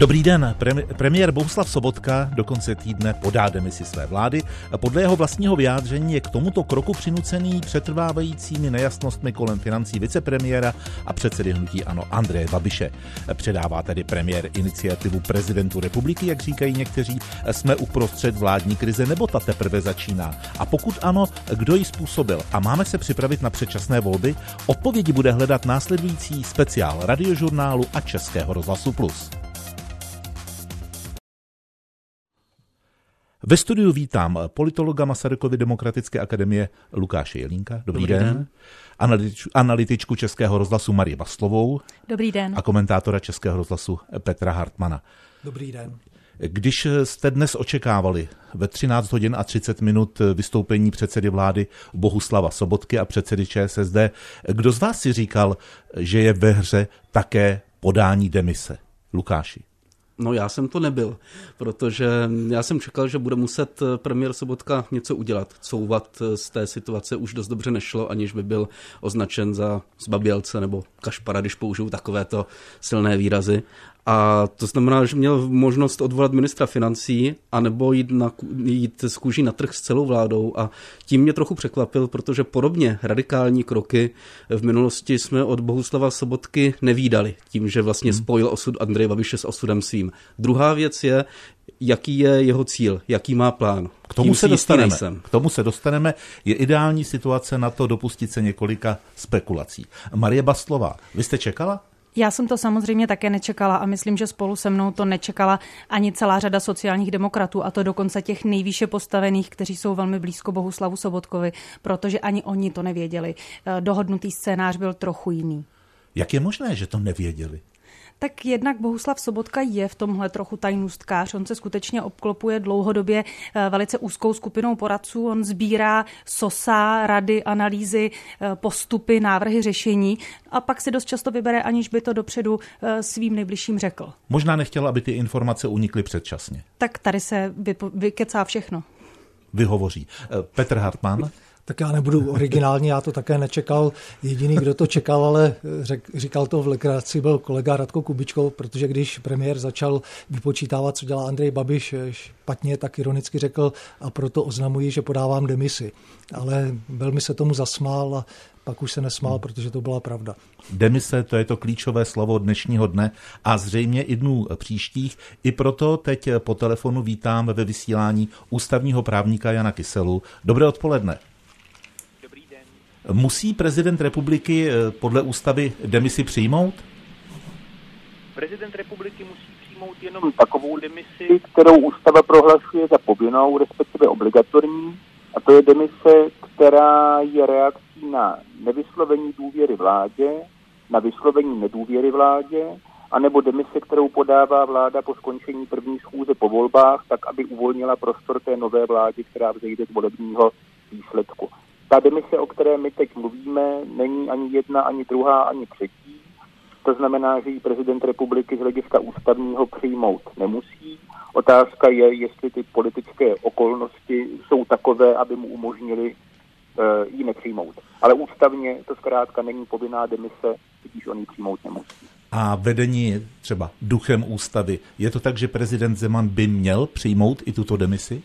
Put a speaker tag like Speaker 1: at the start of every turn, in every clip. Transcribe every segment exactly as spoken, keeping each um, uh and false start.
Speaker 1: Dobrý den. Premiér Bohuslav Sobotka do konce týdne podá demisi své vlády. Podle jeho vlastního vyjádření je k tomuto kroku přinucený přetrvávajícími nejasnostmi kolem financí vicepremiéra a předsedy hnutí ANO Andreje Babiše. Předává tedy premiér iniciativu prezidentu republiky, jak říkají někteří. Jsme uprostřed vládní krize, nebo ta teprve začíná? A pokud ano, kdo ji způsobil? A máme se připravit na předčasné volby? Odpovědi bude hledat následující speciál Radiožurnálu a Českého rozhlasu Plus. Ve studiu vítám politologa Masarykovy demokratické akademie Lukáše Jelínka. Dobrý, Dobrý den. den. Analytič, analytičku Českého rozhlasu Marii Baslovou.
Speaker 2: Dobrý den.
Speaker 1: A komentátora Českého rozhlasu Petra Hartmana.
Speaker 3: Dobrý den.
Speaker 1: Když jste dnes očekávali ve třináct hodin a třicet minut vystoupení předsedy vlády Bohuslava Sobotky a předsedy ČSSD, kdo z vás si říkal, že je ve hře také podání demise? Lukáši.
Speaker 4: No já jsem to nebyl, protože já jsem čekal, že bude muset premiér Sobotka něco udělat. Couvat z té situace už dost dobře nešlo, aniž by byl označen za zbabělce nebo kašpara, když použiju takovéto silné výrazy. A to znamená, že měl možnost odvolat ministra financí anebo jít, na, jít z kůží na trh s celou vládou a tím mě trochu překvapil, protože podobně radikální kroky v minulosti jsme od Bohuslava Sobotky nevídali, tím, že vlastně hmm. spojil osud Andreje Babiše s osudem svým. Druhá věc je, jaký je jeho cíl, jaký má plán.
Speaker 1: K tomu, se dostaneme. K tomu se dostaneme. Je ideální situace na to dopustit se několika spekulací. Marie Baslová, vy jste čekala?
Speaker 2: Já jsem to samozřejmě také nečekala a myslím, že spolu se mnou to nečekala ani celá řada sociálních demokratů, a to dokonce těch nejvýše postavených, kteří jsou velmi blízko Bohuslavu Sobotkovi, protože ani oni to nevěděli. Dohodnutý scénář byl trochu jiný.
Speaker 1: Jak je možné, že to nevěděli?
Speaker 2: Tak jednak Bohuslav Sobotka je v tomhle trochu tajnůstkář. On se skutečně obklopuje dlouhodobě velice úzkou skupinou poradců. On sbírá, sosá rady, analýzy, postupy, návrhy řešení a pak si dost často vybere, aniž by to dopředu svým nejbližším řekl.
Speaker 1: Možná nechtěl, aby ty informace unikly předčasně.
Speaker 2: Tak tady se vypo- vykecá všechno.
Speaker 1: Vyhovoří. Petr Hartman.
Speaker 3: Tak já nebudu originální, já to také nečekal. Jediný, kdo to čekal, ale řek, říkal to v legraci, byl kolega Radko Kubičko, protože když premiér začal vypočítávat, co dělá Andrej Babiš špatně, tak ironicky řekl, a proto oznamuji, že podávám demisi. Ale velmi se tomu zasmál a pak už se nesmál, protože to byla pravda.
Speaker 1: Demise, to je to klíčové slovo dnešního dne a zřejmě i dnů příštích. I proto teď po telefonu vítám ve vysílání ústavního právníka Jana Kyselu. Dobré odpoledne. Musí prezident republiky podle ústavy demisi přijmout?
Speaker 5: Prezident republiky musí přijmout jenom takovou demisi, kterou ústava prohlašuje za povinnou, respektive obligatorní, a to je demise, která je reakcí na nevyslovení důvěry vládě, na vyslovení nedůvěry vládě, anebo demise, kterou podává vláda po skončení první schůze po volbách, tak aby uvolnila prostor té nové vládě, která vzejde z volebního výsledku. Ta demise, o které my teď mluvíme, není ani jedna, ani druhá, ani třetí. To znamená, že ji prezident republiky z hlediska ústavního přijmout nemusí. Otázka je, jestli ty politické okolnosti jsou takové, aby mu umožnili uh, ji nepřijmout. Ale ústavně to zkrátka není povinná demise, když on ji přijmout nemusí.
Speaker 1: A vedení třeba duchem ústavy, je to tak, že prezident Zeman by měl přijmout i tuto demisi?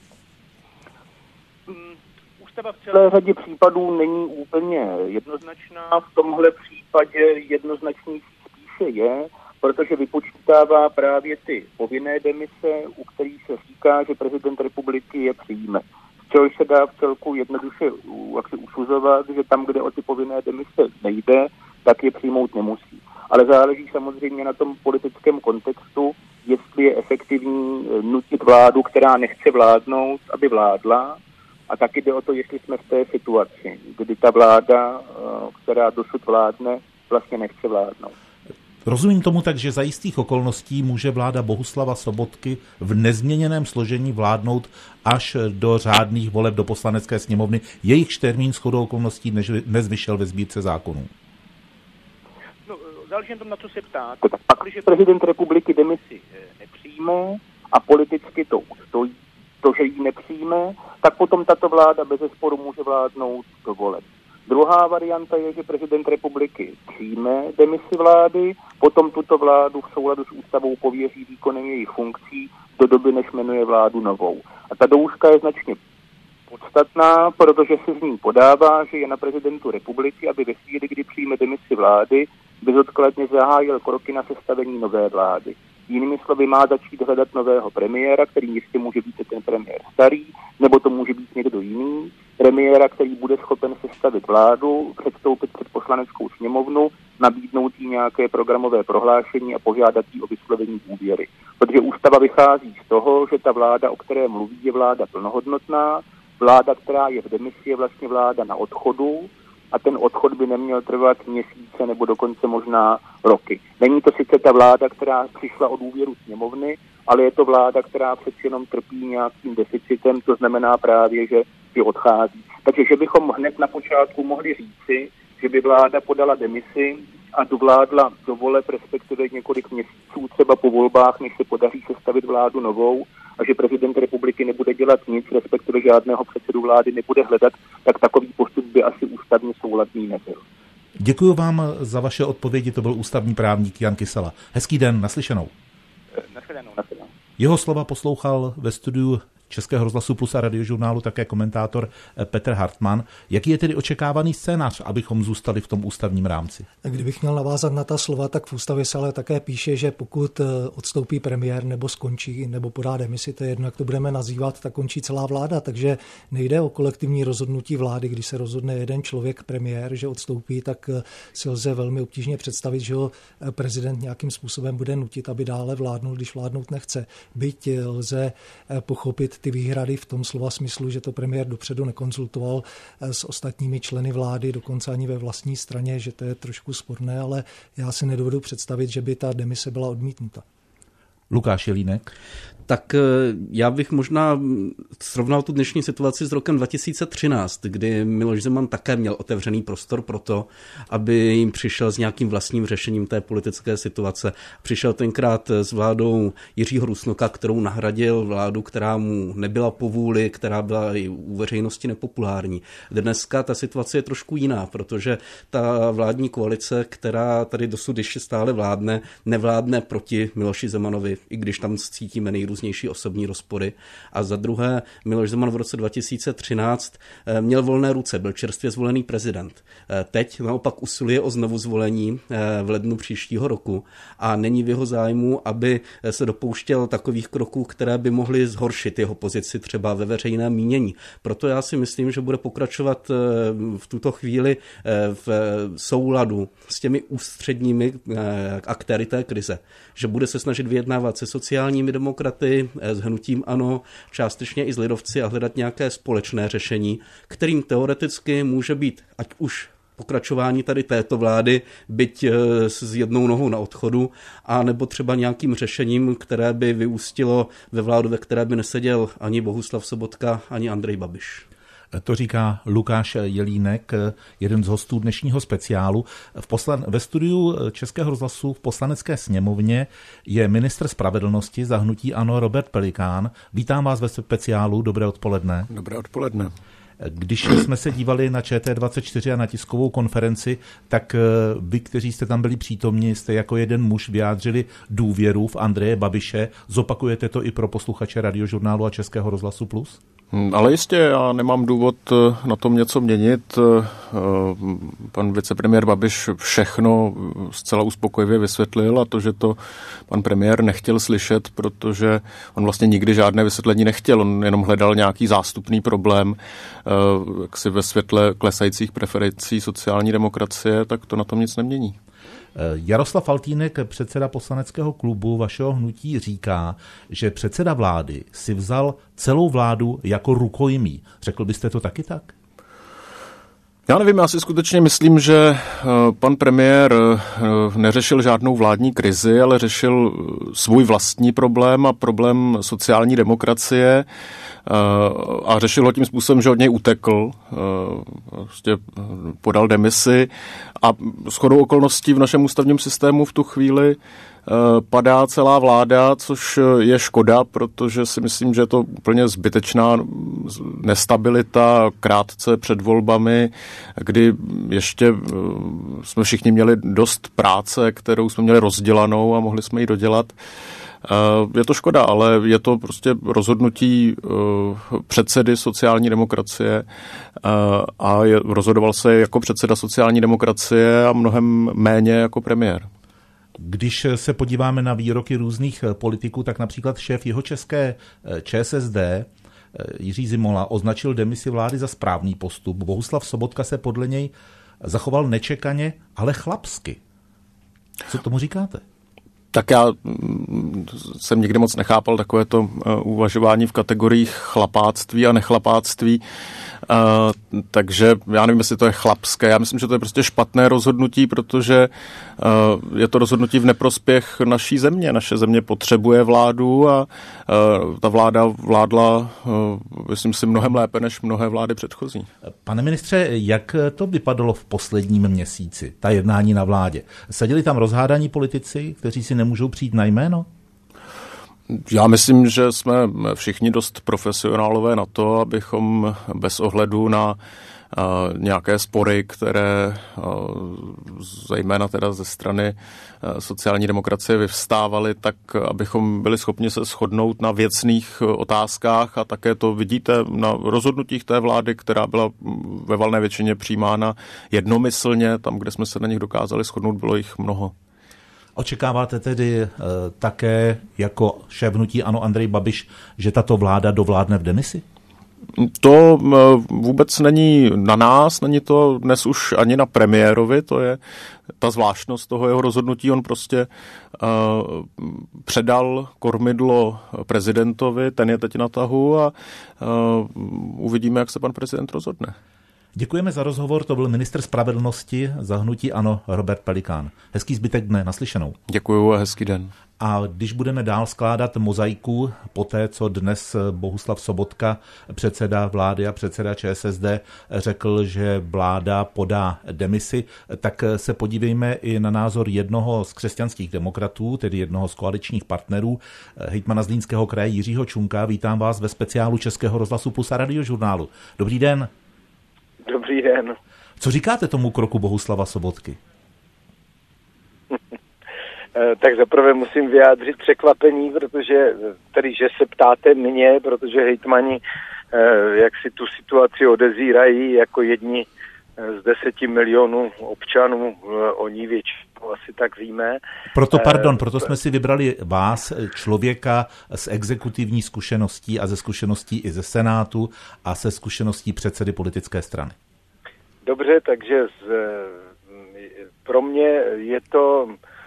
Speaker 5: Ústava v celé řadě případů není úplně jednoznačná. V tomhle případě jednoznačnější spíše je, protože vypočítává právě ty povinné demise, u kterých se říká, že prezident republiky je přijme. Z čehož se dá v celku jednoduše jak si usuzovat, že tam, kde o ty povinné demise nejde, tak je přijmout nemusí. Ale záleží samozřejmě na tom politickém kontextu, jestli je efektivní nutit vládu, která nechce vládnout, aby vládla. A taky jde o to, jestli jsme v té situaci, kdy ta vláda, která dosud vládne, vlastně nechce vládnout.
Speaker 1: Rozumím tomu tak, že za jistých okolností může vláda Bohuslava Sobotky v nezměněném složení vládnout až do řádných voleb do Poslanecké sněmovny. Jejichž termín shodou okolností dnes vyšel ve sbírce zákonů.
Speaker 5: No, záleží na tom, na co se ptát. Pak, když prezident republiky demisi nepřijme a politicky to ustojí, to, že ji nepřijme, tak potom tato vláda bezesporu může vládnout do voleb. Druhá varianta je, že prezident republiky přijme demisi vlády, potom tuto vládu v souladu s ústavou pověří výkonem jejich funkcí do doby, než jmenuje vládu novou. A ta douška je značně podstatná, protože se z ní podává, že je na prezidentu republiky, aby ve chvíli, kdy přijme demisi vlády, bezodkladně zahájil kroky na sestavení nové vlády. Jinými slovy, má začít hledat nového premiéra, který jistě může být ten premiér starý, nebo to může být někdo jiný. Premiéra, který bude schopen sestavit vládu, předstoupit před poslaneckou sněmovnu, nabídnout jí nějaké programové prohlášení a požádat jí o vyslovení důvěry. Protože ústava vychází z toho, že ta vláda, o které mluví, je vláda plnohodnotná, vláda, která je v demisi, je vlastně vláda na odchodu, a ten odchod by neměl trvat měsíce nebo dokonce možná roky. Není to sice ta vláda, která přišla o důvěru sněmovny, ale je to vláda, která přeci jenom trpí nějakým deficitem, to znamená právě, že, že odchází. Takže že bychom hned na počátku mohli říci, že by vláda podala demisi a dovládla do voleb, respektive několik měsíců třeba po volbách, než se podaří sestavit vládu novou, a že prezident republiky nebude dělat nic, respektive žádného předsedu vlády nebude hledat, tak takový postup by asi ústavně souladný nebyl.
Speaker 1: Děkuji vám za vaše odpovědi, to byl ústavní právník Jan Kysela. Hezký den, naslyšenou.
Speaker 5: Naslyšenou, naslyšenou.
Speaker 1: Jeho slova poslouchal ve studiu Českého rozhlasu Plus a Radiožurnálu také komentátor Petr Hartmann. Jaký je tedy očekávaný scénář, abychom zůstali v tom ústavním rámci?
Speaker 3: Kdybych měl navázat na ta slova, tak v ústavě se ale také píše, že pokud odstoupí premiér nebo skončí nebo podá demisi, to je jedno, jak to budeme nazývat, tak končí celá vláda. Takže nejde o kolektivní rozhodnutí vlády, když se rozhodne jeden člověk, premiér, že odstoupí, tak si lze velmi obtížně představit, že ho prezident nějakým způsobem bude nutit, aby dále vládnul, když vládnout nechce. Byť lze pochopit ty výhrady v tom slova smyslu, že to premiér dopředu nekonzultoval s ostatními členy vlády, dokonce ani ve vlastní straně, že to je trošku sporné, ale já si nedovedu představit, že by ta demise byla odmítnuta.
Speaker 1: Lukáš Jelínek.
Speaker 4: Tak já bych možná srovnal tu dnešní situaci s rokem dva tisíce třináct, kdy Miloš Zeman také měl otevřený prostor pro to, aby jim přišel s nějakým vlastním řešením té politické situace. Přišel tenkrát s vládou Jiřího Rusnoka, kterou nahradil vládu, která mu nebyla po vůli, která byla i u veřejnosti nepopulární. Dneska ta situace je trošku jiná, protože ta vládní koalice, která tady dosud ještě stále vládne, nevládne proti Miloši Zemanovi, i když tam cítíme nejrůznější osobní rozpory. A za druhé, Miloš Zeman v roce dva tisíce třináct měl volné ruce, byl čerstvě zvolený prezident. Teď naopak usiluje o znovuzvolení v lednu příštího roku a není v jeho zájmu, aby se dopouštěl takových kroků, které by mohly zhoršit jeho pozici třeba ve veřejném mínění. Proto já si myslím, že bude pokračovat v tuto chvíli v souladu s těmi ústředními aktéry té krize, že bude se snažit vyjednávat se sociálními demokraty, s hnutím ANO, částečně i s lidovci a hledat nějaké společné řešení, kterým teoreticky může být ať už pokračování tady této vlády, byť s jednou nohou na odchodu, a nebo třeba nějakým řešením, které by vyústilo ve vládu, ve které by neseděl ani Bohuslav Sobotka, ani Andrej Babiš.
Speaker 1: To říká Lukáš Jelínek, jeden z hostů dnešního speciálu. V poslan- ve studiu Českého rozhlasu v Poslanecké sněmovně je ministr spravedlnosti za hnutí ANO Robert Pelikán. Vítám vás ve speciálu, dobré odpoledne.
Speaker 6: Dobré odpoledne.
Speaker 1: Když jsme se dívali na Č T dvacet čtyři a na tiskovou konferenci, tak vy, kteří jste tam byli přítomni, jste jako jeden muž vyjádřili důvěru v Andreje Babiše. Zopakujete to i pro posluchače Radiožurnálu a Českého rozhlasu Plus?
Speaker 6: Ale jistě, já nemám důvod na tom něco měnit. Pan vicepremiér Babiš všechno zcela uspokojivě vysvětlil, a to, že to pan premiér nechtěl slyšet, protože on vlastně nikdy žádné vysvětlení nechtěl, on jenom hledal nějaký zástupný problém, jaksi ve světle klesajících preferencí sociální demokracie, tak to na tom nic nemění.
Speaker 1: Jaroslav Faltýnek, předseda poslaneckého klubu vašeho hnutí, říká, že předseda vlády si vzal celou vládu jako rukojmí. Řekl byste to taky tak?
Speaker 6: Já nevím, já si skutečně myslím, že pan premiér neřešil žádnou vládní krizi, ale řešil svůj vlastní problém a problém sociální demokracie. a řešil ho tím způsobem, že od něj utekl, prostě podal demisi a shodou okolností v našem ústavním systému v tu chvíli padá celá vláda, což je škoda, protože si myslím, že je to úplně zbytečná nestabilita krátce před volbami, kdy ještě jsme všichni měli dost práce, kterou jsme měli rozdělanou a mohli jsme ji dodělat. Je to škoda, ale je to prostě rozhodnutí předsedy sociální demokracie a je, rozhodoval se jako předseda sociální demokracie a mnohem méně jako premiér.
Speaker 1: Když se podíváme na výroky různých politiků, tak například šéf jihočeské ČSSD Jiří Zimola označil demisi vlády za správný postup. Bohuslav Sobotka se podle něj zachoval nečekaně, ale chlapsky. Co tomu říkáte?
Speaker 6: Tak já jsem nikdy moc nechápal takovéto uvažování v kategoriích chlapáctví a nechlapáctví. Uh, takže já nevím, jestli to je chlapské. Já myslím, že to je prostě špatné rozhodnutí, protože uh, je to rozhodnutí v neprospěch naší země. Naše země potřebuje vládu a uh, ta vláda vládla, uh, myslím si, mnohem lépe než mnohé vlády předchozí.
Speaker 1: Pane ministře, jak to vypadalo v posledním měsíci, ta jednání na vládě? Seděli tam rozhádaní politici, kteří si nemůžou přijít na jméno?
Speaker 6: Já myslím, že jsme všichni dost profesionálové na to, abychom bez ohledu na uh, nějaké spory, které uh, zejména teda ze strany uh, sociální demokracie vyvstávaly, tak abychom byli schopni se shodnout na věcných otázkách a také to vidíte na rozhodnutích té vlády, která byla ve valné většině přijímána jednomyslně, tam, kde jsme se na nich dokázali shodnout, bylo jich mnoho.
Speaker 1: Očekáváte tedy e, také jako šéf hnutí ANO Andrej Babiš, že tato vláda dovládne v demisi?
Speaker 6: To e, vůbec není na nás, není to dnes už ani na premiérovi, to je ta zvláštnost toho jeho rozhodnutí. On prostě e, předal kormidlo prezidentovi, ten je teď na tahu a e, uvidíme, jak se pan prezident rozhodne.
Speaker 1: Děkujeme za rozhovor, to byl ministr spravedlnosti za hnutí ANO Robert Pelikán. Hezký zbytek dne, naslyšenou.
Speaker 6: Děkuju a hezký den.
Speaker 1: A když budeme dál skládat mozaiku, poté co dnes Bohuslav Sobotka, předseda vlády a předseda ČSSD, řekl, že vláda podá demisi, tak se podívejme i na názor jednoho z křesťanských demokratů, tedy jednoho z koaličních partnerů, hejtmana Zlínského kraje Jiřího Čunka. Vítám vás ve speciálu Českého rozhlasu Plus a Radiožurnálu. Dobrý den.
Speaker 7: Dobrý den.
Speaker 1: Co říkáte tomu kroku Bohuslava Sobotky?
Speaker 7: Tak zaprvé musím vyjádřit překvapení, protože tedy, že se ptáte mě, protože hejtmani jak si tu situaci odezírají jako jedni z deseti milionů občanů, oni většinou asi tak víme.
Speaker 1: Proto, pardon, proto jsme si vybrali vás, člověka s exekutivní zkušeností a ze zkušeností i ze Senátu a se zkušeností předsedy politické strany.
Speaker 7: Dobře, takže z, pro mě je to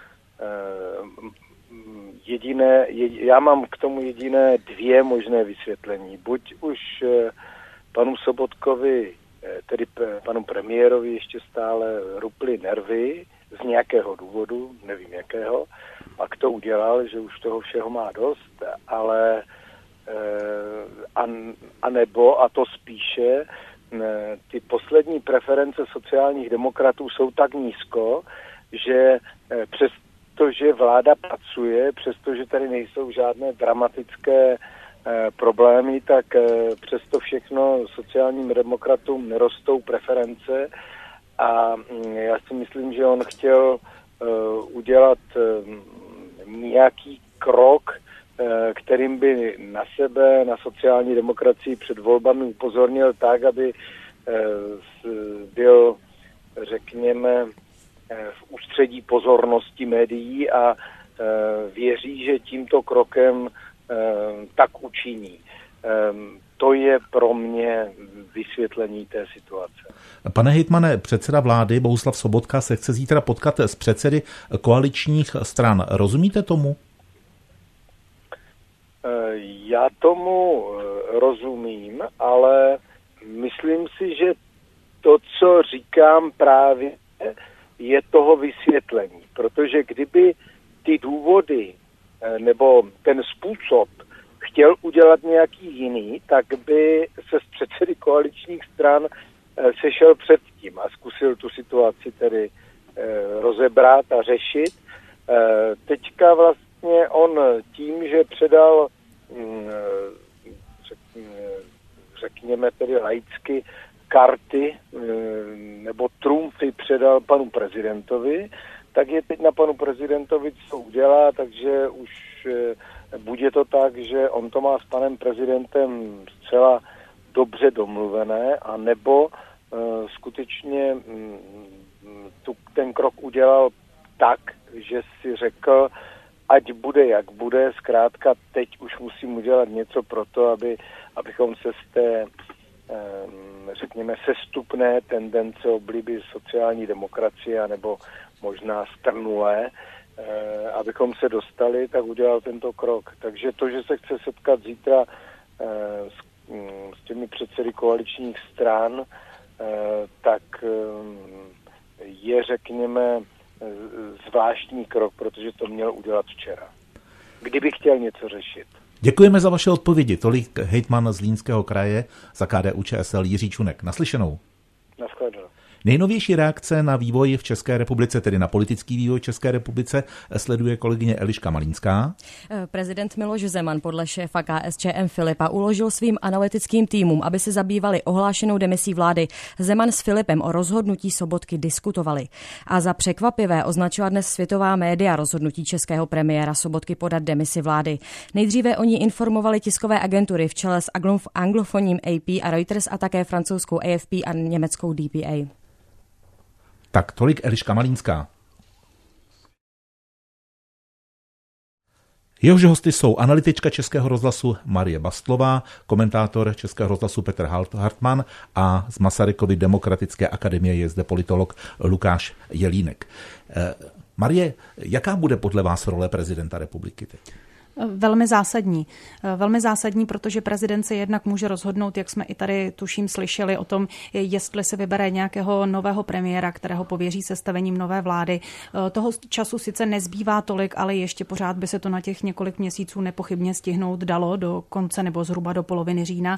Speaker 7: jediné, já mám k tomu jediné dvě možné vysvětlení. Buď už panu Sobotkovi, tedy panu premiérovi ještě stále ruply nervy z nějakého důvodu, nevím jakého, pak to udělal, že už toho všeho má dost, ale a, a nebo, a to spíše, ty poslední preference sociálních demokratů jsou tak nízko, že přestože vláda pracuje, přestože tady nejsou žádné dramatické problémy, tak přesto všechno sociálním demokratům nerostou preference a já si myslím, že on chtěl udělat nějaký krok, kterým by na sebe, na sociální demokracii před volbami upozornil tak, aby byl, řekněme, v ústředí pozornosti médií a věří, že tímto krokem tak učiní. To je pro mě vysvětlení té situace.
Speaker 1: Pane hejtmane, předseda vlády Bohuslav Sobotka se chce zítra potkat s předsedy koaličních stran. Rozumíte tomu?
Speaker 7: Já tomu rozumím, ale myslím si, že to, co říkám právě, je toho vysvětlení. Protože kdyby ty důvody nebo ten způsob chtěl udělat nějaký jiný, tak by se z předsedy koaličních stran sešel předtím a zkusil tu situaci tedy rozebrat a řešit. Teďka vlastně on tím, že předal, řekněme tedy laicky, karty nebo trumfy předal panu prezidentovi, tak je teď na panu prezidentovi, co udělá, takže už bude to tak, že on to má s panem prezidentem zcela dobře domluvené, a nebo uh, skutečně um, tu, ten krok udělal tak, že si řekl, ať bude jak bude, zkrátka teď už musím udělat něco pro to, aby, abychom se z té, um, řekněme, sestupné tendence obliby sociální demokracie, nebo možná strnulé, eh, abychom se dostali, tak udělal tento krok. Takže to, že se chce setkat zítra eh, s, m, s těmi předsedy koaličních stran, eh, tak eh, je, řekněme, zvláštní krok, protože to měl udělat včera. Kdyby chtěl něco řešit.
Speaker 1: Děkujeme za vaše odpovědi. Tolik hejtman Zlínského kraje za K D U Č S L Jiří Čunek. Naslyšenou.
Speaker 7: Nashledanou.
Speaker 1: Nejnovější reakce na vývoj v České republice, tedy na politický vývoj v České republice, sleduje kolegyně Eliška Malínská.
Speaker 8: Prezident Miloš Zeman podle šéfa K S Č M Filipa uložil svým analytickým týmům, aby se zabývali ohlášenou demisí vlády. Zeman s Filipem o rozhodnutí Sobotky diskutovali. A za překvapivé označila dnes světová média rozhodnutí českého premiéra Sobotky podat demisi vlády. Nejdříve o ní informovali tiskové agentury v čele s anglofonním A P a Reuters a také francouzskou A F P a německou D P A.
Speaker 1: Tak tolik Eliška Malínská. Jehož hosty jsou analytička Českého rozhlasu Marie Bastlová, komentátor Českého rozhlasu Petr Hartmann a z Masarykovy demokratické akademie je zde politolog Lukáš Jelínek. Marie, jaká bude podle vás role prezidenta republiky teď?
Speaker 2: Velmi zásadní. Velmi zásadní, protože prezident se jednak může rozhodnout, jak jsme i tady tuším slyšeli o tom, jestli se vybere nějakého nového premiéra, kterého pověří sestavením nové vlády. Toho času sice nezbývá tolik, ale ještě pořád by se to na těch několik měsíců nepochybně stihnout dalo do konce nebo zhruba do poloviny října.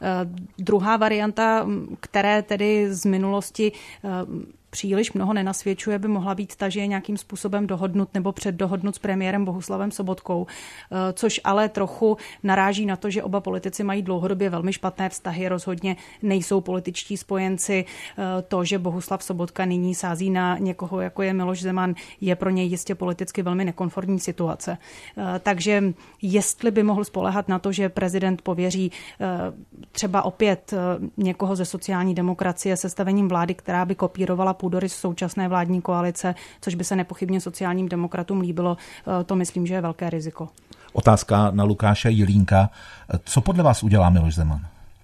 Speaker 2: Druhá varianta, které tedy z minulosti příliš mnoho nenasvědčuje, by mohla být ta, že je nějakým způsobem dohodnut nebo předdohodnut s premiérem Bohuslavem Sobotkou, což ale trochu naráží na to, že oba politici mají dlouhodobě velmi špatné vztahy, rozhodně nejsou političtí spojenci. To, že Bohuslav Sobotka nyní sází na někoho, jako je Miloš Zeman, je pro něj jistě politicky velmi nekonformní situace. Takže jestli by mohl spoléhat na to, že prezident pověří třeba opět někoho ze sociální demokracie sestavením vlády, která by kopírovala půdorys současné vládní koalice, což by se nepochybně sociálním demokratům líbilo, to myslím, že je velké riziko.
Speaker 1: Otázka na Lukáše Jelínka. Co podle vás udělá Miloš Zeman?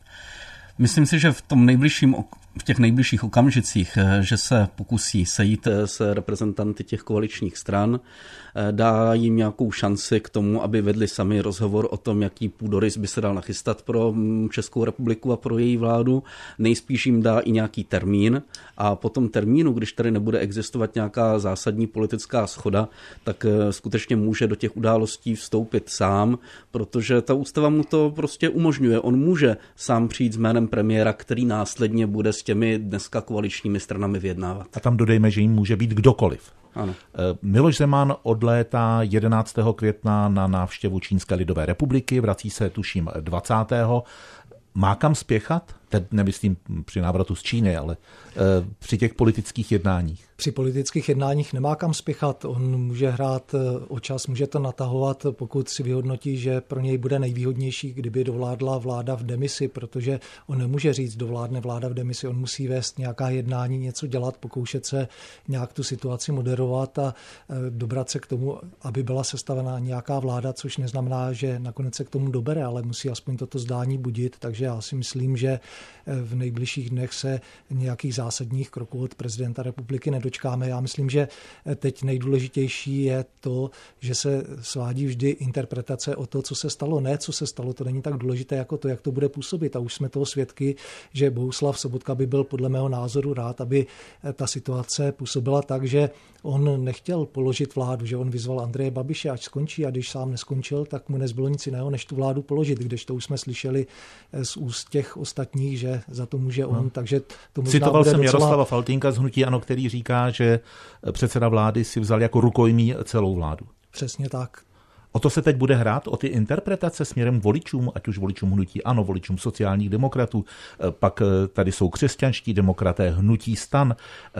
Speaker 4: Myslím si, že v tom nejbližším v těch nejbližších okamžicích, že se pokusí sejít s reprezentanty těch koaličních stran, dá jim nějakou šanci k tomu, aby vedli sami rozhovor o tom, jaký půdorys by se dal nachystat pro Českou republiku a pro její vládu. Nejspíš jim dá i nějaký termín a po tom termínu, když tady nebude existovat nějaká zásadní politická shoda, tak skutečně může do těch událostí vstoupit sám, protože ta ústava mu to prostě umožňuje. On může sám přijít s jménem premiéra, který následně bude s těmi dneska koaličními stranami vyjednávat.
Speaker 1: A tam dodejme, že jim může být kdokoliv.
Speaker 4: Ano.
Speaker 1: Miloš Zeman odlétá jedenáctého května na návštěvu Čínské lidové republiky, vrací se tuším dvacátého Má kam spěchat? Teď nemyslím při návratu z Číny, ale e, při těch politických jednáních.
Speaker 3: Při politických jednáních nemá kam spěchat. On může hrát o čas, může to natahovat, pokud si vyhodnotí, že pro něj bude nejvýhodnější, kdyby dovládla vláda v demisi, protože on nemůže říct, dovládne vláda v demisi, on musí vést nějaká jednání, něco dělat, pokoušet se nějak tu situaci moderovat a dobrat se k tomu, aby byla sestavená nějaká vláda, což neznamená, že nakonec se k tomu dobere, ale musí aspoň toto zdání budit, takže já si myslím, že v nejbližších dnech se nějakých zásadních kroků od prezidenta republiky nedočkáme. Já myslím, že teď nejdůležitější je to, že se svádí vždy interpretace o to, co se stalo. Ne, co se stalo, to není tak důležité jako to, jak to bude působit. A už jsme toho svědky, že Bohuslav Sobotka by byl podle mého názoru rád, aby ta situace působila tak, že on nechtěl položit vládu, že on vyzval Andreje Babiše, ať skončí, a když sám neskončil, tak mu nezbylo nic jiného, než tu vládu položit, když to už jsme slyšeli z úst těch ostatních, že za to může on, no. takže to možná
Speaker 1: Citoval
Speaker 3: bude
Speaker 1: jsem
Speaker 3: docela...
Speaker 1: Jaroslava Faltýnka z hnutí ANO, který říká, že předseda vlády si vzal jako rukojmí celou vládu.
Speaker 3: Přesně tak.
Speaker 1: O to se teď bude hrát, o ty interpretace směrem voličům, ať už voličům hnutí ANO, voličům sociálních demokratů, pak tady jsou křesťanští demokraté, hnutí STAN.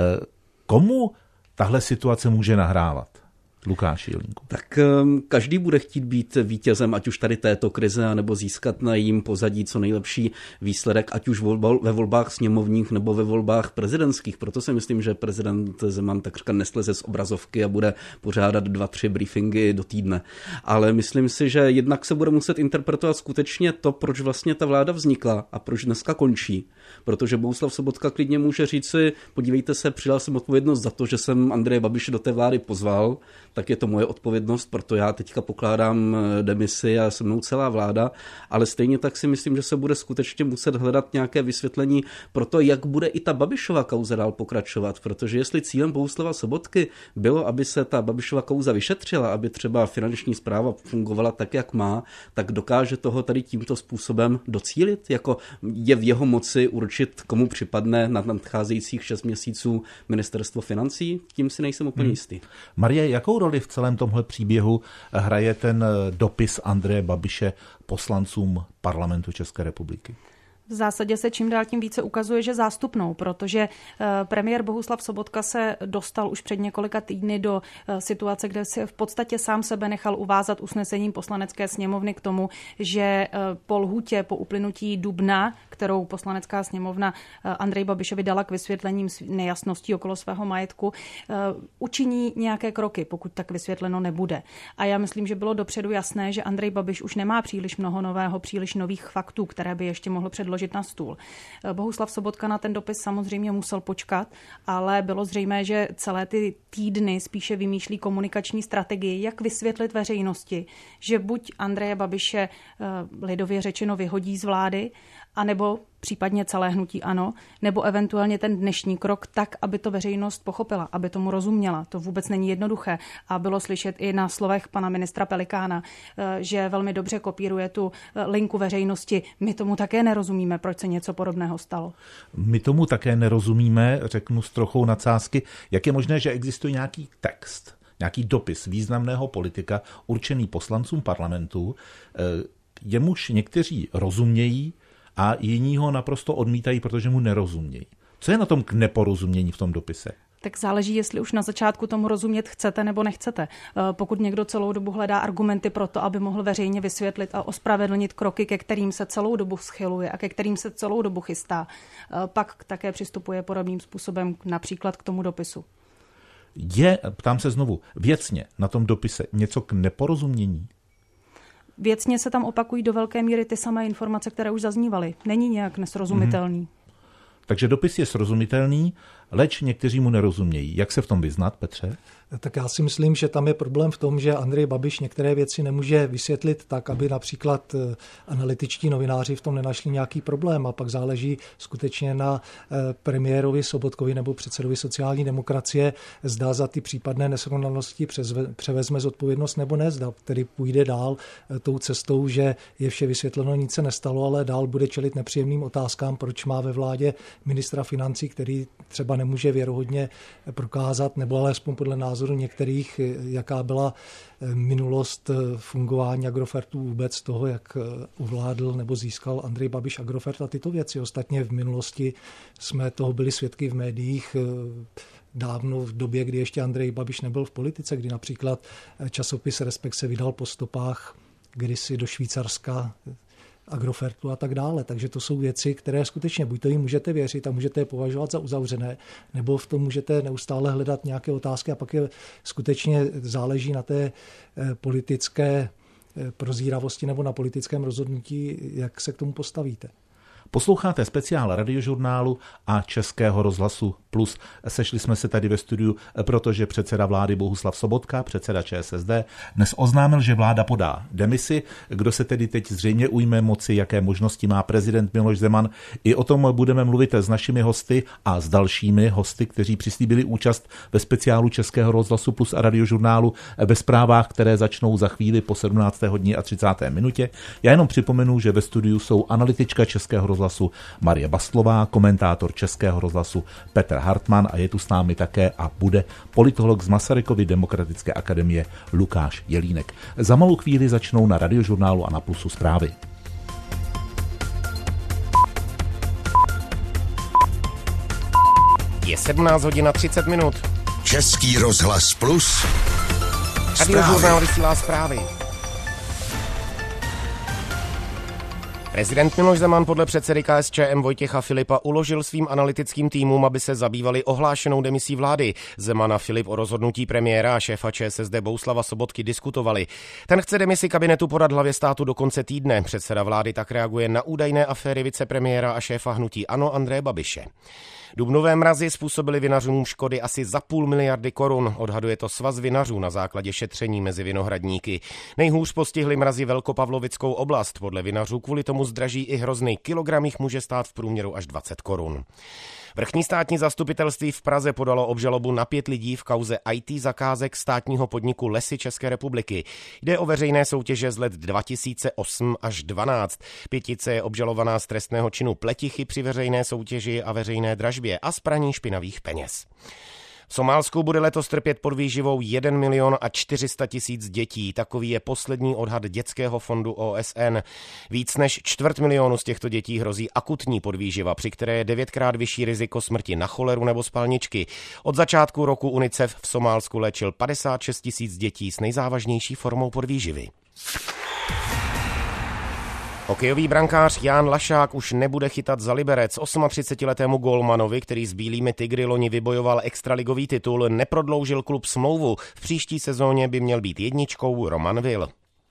Speaker 1: Komu tahle situace může nahrávat? Lukáši Jelínku.
Speaker 4: Tak každý bude chtít být vítězem, ať už tady této krize, nebo získat na jím pozadí co nejlepší výsledek, ať už ve volbách sněmovních nebo ve volbách prezidentských. Proto si myslím, že prezident Zeman takřka nesleze z obrazovky a bude pořádat dva, tři briefingy do týdne. Ale myslím si, že jednak se bude muset interpretovat skutečně to, proč vlastně ta vláda vznikla a proč dneska končí. Protože Bohuslav Sobotka klidně může říct si, podívejte se, přidal jsem odpovědnost za to, že jsem Andreje Babiše do té vlády pozval, tak je to moje odpovědnost, proto já teďka pokládám demisi a se mnou celá vláda, ale stejně tak si myslím, že se bude skutečně muset hledat nějaké vysvětlení pro to, jak bude i ta Babišova kauza dál pokračovat, protože jestli cílem Bohuslava Sobotky bylo, aby se ta Babišova kauza vyšetřila, aby třeba finanční správa fungovala tak, jak má, tak dokáže toho tady tímto způsobem docílit, jako je v jeho moci určit, komu připadne na nadcházejících šest měsíců ministerstvo financí, tím si nejsem úplně jistý.
Speaker 1: Hmm. Marie, jakou roli v celém tomhle příběhu hraje ten dopis Andreje Babiše poslancům parlamentu České republiky?
Speaker 2: V zásadě se čím dál tím více ukazuje, že zástupnou, protože premiér Bohuslav Sobotka se dostal už před několika týdny do situace, kde si v podstatě sám sebe nechal uvázat usnesením Poslanecké sněmovny k tomu, že po lhůtě, po uplynutí dubna, kterou Poslanecká sněmovna Andrej Babišovi dala k vysvětlením nejasností okolo svého majetku, učiní nějaké kroky, pokud tak vysvětleno nebude. A já myslím, že bylo dopředu jasné, že Andrej Babiš už nemá příliš mnoho nového, příliš nových faktů, které by ještě mohl předložit na stůl. Bohuslav Sobotka na ten dopis samozřejmě musel počkat, ale bylo zřejmé, že celé ty týdny spíše vymýšlí komunikační strategii, jak vysvětlit veřejnosti, že buď Andreje Babiše lidově řečeno vyhodí z vlády, anebo případně celé hnutí ANO, nebo eventuálně ten dnešní krok tak, aby to veřejnost pochopila, aby tomu rozuměla. To vůbec není jednoduché a bylo slyšet i na slovech pana ministra Pelikána, že velmi dobře kopíruje tu linku veřejnosti. My tomu také nerozumíme, proč se něco podobného stalo.
Speaker 1: My tomu také nerozumíme, řeknu s trochou nadsázky. Jak je možné, že existuje nějaký text, nějaký dopis významného politika určený poslancům parlamentu, jemuž někteří rozumějí, a jiní ho naprosto odmítají, protože mu nerozumějí. Co je na tom k neporozumění v tom dopise?
Speaker 2: Tak záleží, jestli už na začátku tomu rozumět chcete nebo nechcete. Pokud někdo celou dobu hledá argumenty pro to, aby mohl veřejně vysvětlit a ospravedlnit kroky, ke kterým se celou dobu schyluje a ke kterým se celou dobu chystá, pak také přistupuje podobným způsobem například k tomu dopisu.
Speaker 1: Je, ptám se znovu, věcně na tom dopise něco k neporozumění?
Speaker 2: Věcně se tam opakují do velké míry ty samé informace, které už zaznívaly. Není nějak nesrozumitelný. Hmm.
Speaker 1: Takže dopis je srozumitelný, leč někteří mu nerozumějí. Jak se v tom vyznat, Petře?
Speaker 3: Tak já si myslím, že tam je problém v tom, že Andrej Babiš některé věci nemůže vysvětlit tak, aby například analytičtí novináři v tom nenašli nějaký problém, a pak záleží skutečně na premiérovi Sobotkovi nebo předsedovi sociální demokracie, zda za ty případné nesrovnalosti převezme zodpovědnost nebo ne, zda tedy půjde dál tou cestou, že je vše vysvětleno, nic se nestalo, ale dál bude čelit nepříjemným otázkám, proč má ve vládě ministra financí, který třeba nemůže věrohodně prokázat, nebo alespoň podle názoru některých, jaká byla minulost fungování Agrofertu, vůbec toho, jak ovládl nebo získal Andrej Babiš Agrofert a tyto věci. Ostatně v minulosti jsme toho byli svědky v médiích dávno v době, kdy ještě Andrej Babiš nebyl v politice, kdy například časopis Respekt se vydal po stopách kdysi do Švýcarska, Agrofertu a tak dále. Takže to jsou věci, které skutečně buď to jim můžete věřit a můžete je považovat za uzavřené, nebo v tom můžete neustále hledat nějaké otázky a pak je skutečně záleží na té politické prozíravosti nebo na politickém rozhodnutí, jak se k tomu postavíte.
Speaker 1: Posloucháte speciál Radiožurnálu a Českého rozhlasu Plus. Sešli jsme se tady ve studiu, protože předseda vlády Bohuslav Sobotka, předseda ČSSD, dnes oznámil, že vláda podá demisi. Kdo se tedy teď zřejmě ujme moci, jaké možnosti má prezident Miloš Zeman. I o tom budeme mluvit s našimi hosty a s dalšími hosty, kteří přislíbili účast ve speciálu Českého rozhlasu Plus a Radiožurnálu ve zprávách, které začnou za chvíli po sedmnácté hodině a třicáté minutě. Já jenom připomenu, že ve studiu jsou analytička Českého rozhlasu Marie Bastlová, komentátor Českého rozhlasu Petr Hartmann a je tu s námi také a bude politolog z Masarykovy demokratické akademie Lukáš Jelínek. Za malou chvíli začnou na Radiožurnálu a na Plusu zprávy.
Speaker 9: Je sedmnáct hodin a třicet minut.
Speaker 10: Český rozhlas Plus.
Speaker 9: Radiožurnál vysílá zprávy. Prezident Miloš Zeman podle předsedy K S Č M Vojtěcha Filipa uložil svým analytickým týmům, aby se zabývali ohlášenou demisí vlády. Zeman a Filip o rozhodnutí premiéra a šéfa Č S S D Bohuslava Sobotky diskutovali. Ten chce demisi kabinetu podat hlavě státu do konce týdne. Předseda vlády tak reaguje na údajné aféry vicepremiéra a šéfa hnutí ANO Andreje Babiše. Dubnové mrazy způsobily vinařům škody asi za půl miliardy korun. Odhaduje to Svaz vinařů na základě šetření mezi vinohradníky. Nejhůř postihly mrazy Velkopavlovickou oblast. Podle vinařů kvůli tomu zdraží i hrozný. Kilogram jich může stát v průměru až dvacet korun. Vrchní státní zastupitelství v Praze podalo obžalobu na pět lidí v kauze í té zakázek státního podniku Lesy České republiky. Jde o veřejné soutěže z let dva tisíce osm až dvanáct. Pětice je obžalovaná z trestného činu pletichy při veřejné soutěži a veřejné dražbě a z praní špinavých peněz. V Somálsku bude letos trpět podvýživou jeden milion a čtyři sta tisíc dětí. Takový je poslední odhad dětského fondu O S N. Víc než čtvrt milionu z těchto dětí hrozí akutní podvýživa, při které je devětkrát vyšší riziko smrti na choleru nebo spalničky. Od začátku roku UNICEF v Somálsku léčil padesát šest tisíc dětí s nejzávažnější formou podvýživy. Hokejový brankář Jan Lašák už nebude chytat za Liberec. třicetiosmiletému gólmanovi, který s bílými Tygry loni vybojoval extraligový titul, neprodloužil klub smlouvu. V příští sezóně by měl být jedničkou Roman Vil.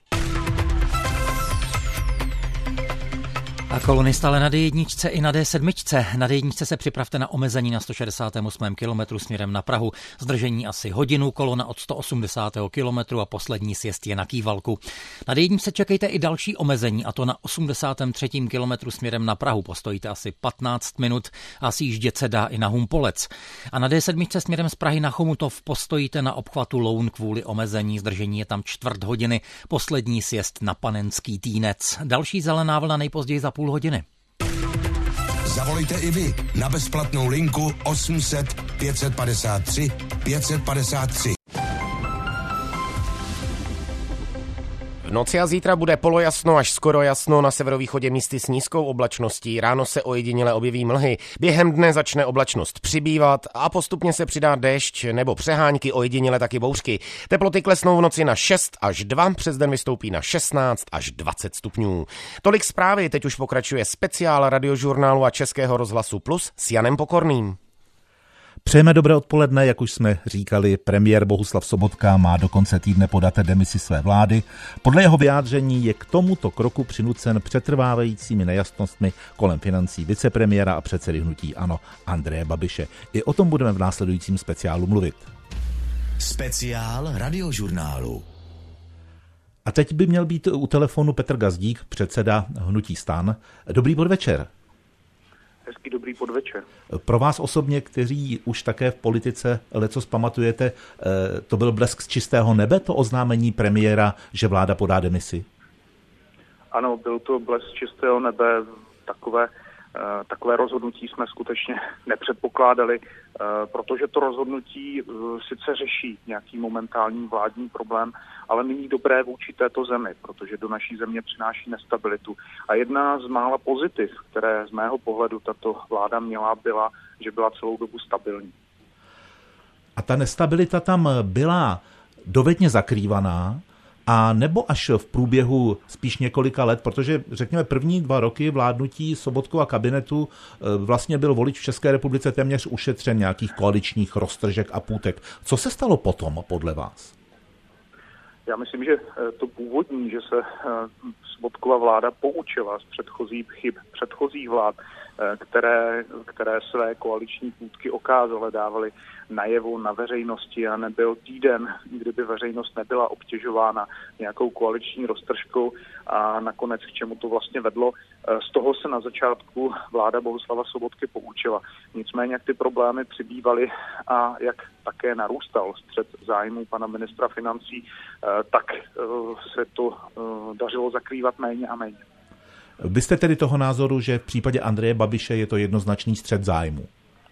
Speaker 11: A kolony stále na D jedna i na D sedm. Na D jedna se připravte na omezení na sto šedesátém osmém kilometru směrem na Prahu. Zdržení asi hodinu, kolona od sto osmdesátého kilometru a poslední sjezd je na Kývalku. Na D jedna čekejte i další omezení, a to na osmdesátém třetím kilometru směrem na Prahu. Postojíte asi patnáct minut a sjíždět se dá i na Humpolec. A na D sedm směrem z Prahy na Chomutov postojíte na obchvatu Loun kvůli omezení. Zdržení je tam čtvrt hodiny. Poslední sjezd na Panenský Týnec. Další zelená vlna nejpozději za půl hodiny.
Speaker 10: Zavolejte i vy na bezplatnou linku osm set pět padesát tři pět padesát tři.
Speaker 9: V noci a zítra bude polojasno až skoro jasno, na severovýchodě místy s nízkou oblačností. Ráno se ojediněle objeví mlhy. Během dne začne oblačnost přibývat a postupně se přidá déšť nebo přehánky, ojediněle taky bouřky. Teploty klesnou v noci na šest až dva, přes den vystoupí na šestnáct až dvacet stupňů. Tolik zprávy, teď už pokračuje speciál Radiožurnálu a Českého rozhlasu Plus s Janem Pokorným.
Speaker 1: Přejeme dobré odpoledne, jak už jsme říkali, premiér Bohuslav Sobotka má do konce týdne podat demisi své vlády. Podle jeho vyjádření je k tomuto kroku přinucen přetrvávajícími nejasnostmi kolem financí vicepremiéra a předsedy hnutí ANO Andreje Babiše. I o tom budeme v následujícím speciálu mluvit.
Speaker 10: Speciál Radiožurnálu.
Speaker 1: A teď by měl být u telefonu Petr Gazdík, předseda hnutí STAN. Dobrý podvečer.
Speaker 5: Hezký dobrý podvečer.
Speaker 1: Pro vás osobně, kteří už také v politice lecos pamatujete, to byl blesk z čistého nebe, to oznámení premiéra, že vláda podá demisi?
Speaker 5: Ano, byl to blesk z čistého nebe. Takové, takové rozhodnutí jsme skutečně nepředpokládali, protože to rozhodnutí sice řeší nějaký momentální vládní problém, ale není dobré vůči této zemi, protože do naší země přináší nestabilitu. A jedna z mála pozitiv, které z mého pohledu tato vláda měla, byla, že byla celou dobu stabilní.
Speaker 1: A ta nestabilita tam byla dovedně zakrývaná, a nebo až v průběhu spíš několika let, protože řekněme první dva roky vládnutí Sobotkova kabinetu vlastně byl volič v České republice téměř ušetřen nějakých koaličních roztržek a půtek. Co se stalo potom podle vás?
Speaker 5: Já myslím, že to původní, že se Sobotkova vláda poučila z předchozích chyb předchozích vlád, které, které své koaliční půtky okázale dávaly najevo na veřejnosti a nebyl týden, kdyby veřejnost nebyla obtěžována nějakou koaliční roztržkou a nakonec k čemu to vlastně vedlo. Z toho se na začátku vláda Bohuslava Sobotky poučila. Nicméně, jak ty problémy přibývaly a jak také narůstal střet zájmů pana ministra financí, tak se to dařilo zakrývat méně a méně.
Speaker 1: Vy jste tedy toho názoru, že v případě Andreje Babiše je to jednoznačný střet zájmu?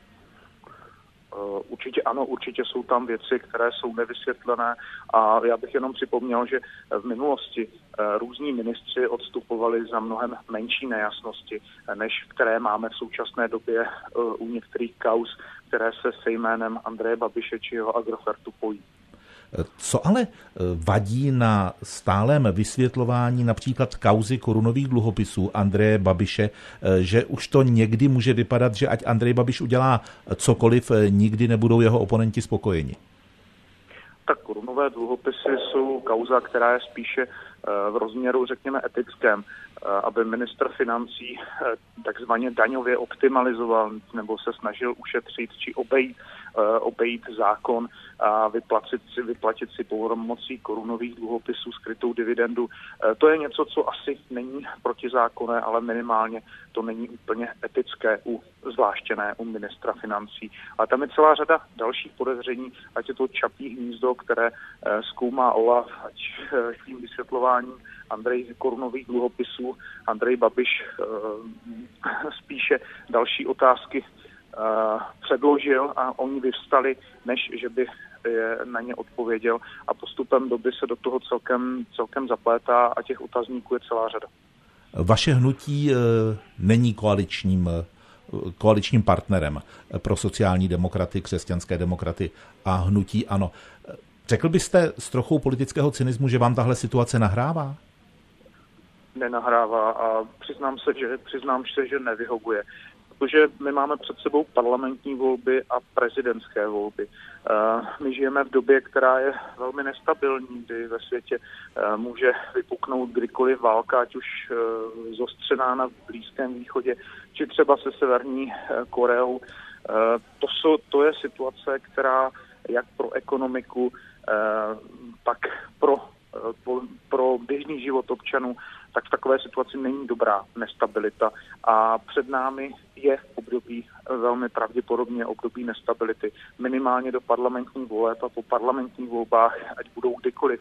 Speaker 5: Určitě ano, určitě jsou tam věci, které jsou nevysvětlené a já bych jenom připomněl, že v minulosti různí ministři odstupovali za mnohem menší nejasnosti, než které máme v současné době u některých kauz, které se se jménem Andreje Babiše či jeho Agrofertu pojí.
Speaker 1: Co ale vadí na stálém vysvětlování například kauzy korunových dluhopisů Andreje Babiše, že už to někdy může vypadat, že ať Andrej Babiš udělá cokoliv, nikdy nebudou jeho oponenti spokojeni?
Speaker 5: Tak korunové dluhopisy jsou kauza, která je spíše v rozměru, řekněme, etickém, aby ministr financí takzvaně daňově optimalizoval nebo se snažil ušetřit či obejít, obejít zákon a vyplatit si, vyplatit si pomocí korunových dluhopisů skrytou dividendu. To je něco, co asi není protizákonné, ale minimálně to není úplně etické, u, zvláště ne u ministra financí. A tam je celá řada dalších podezření, ať je to Čapí hnízdo, které zkoumá OLAF, ať tím vysvětlováním Andrej korunových dluhopisů, Andrej Babiš spíše další otázky předložil a oni vyvstali, než že by je na ně odpověděl a postupem doby se do toho celkem, celkem zaplétá a těch otazníků je celá řada.
Speaker 1: Vaše hnutí není koaličním, koaličním partnerem pro sociální demokraty, křesťanské demokraty a hnutí ANO. Řekl byste s trochou politického cynismu, že vám tahle situace nahrává?
Speaker 5: Nenahrává a přiznám se, že, přiznám se, že nevyhovuje. Protože my máme před sebou parlamentní volby a prezidentské volby. My žijeme v době, která je velmi nestabilní, kdy ve světě může vypuknout kdykoliv válka, ať už zostřená na Blízkém východě, či třeba se Severní Koreou. To, jsou, to je situace, která jak pro ekonomiku, tak pro, pro běžný život občanů, tak v takové situaci není dobrá nestabilita. A před námi je období, velmi pravděpodobně období nestability. Minimálně do parlamentních voleb a po parlamentních volbách, ať budou kdykoliv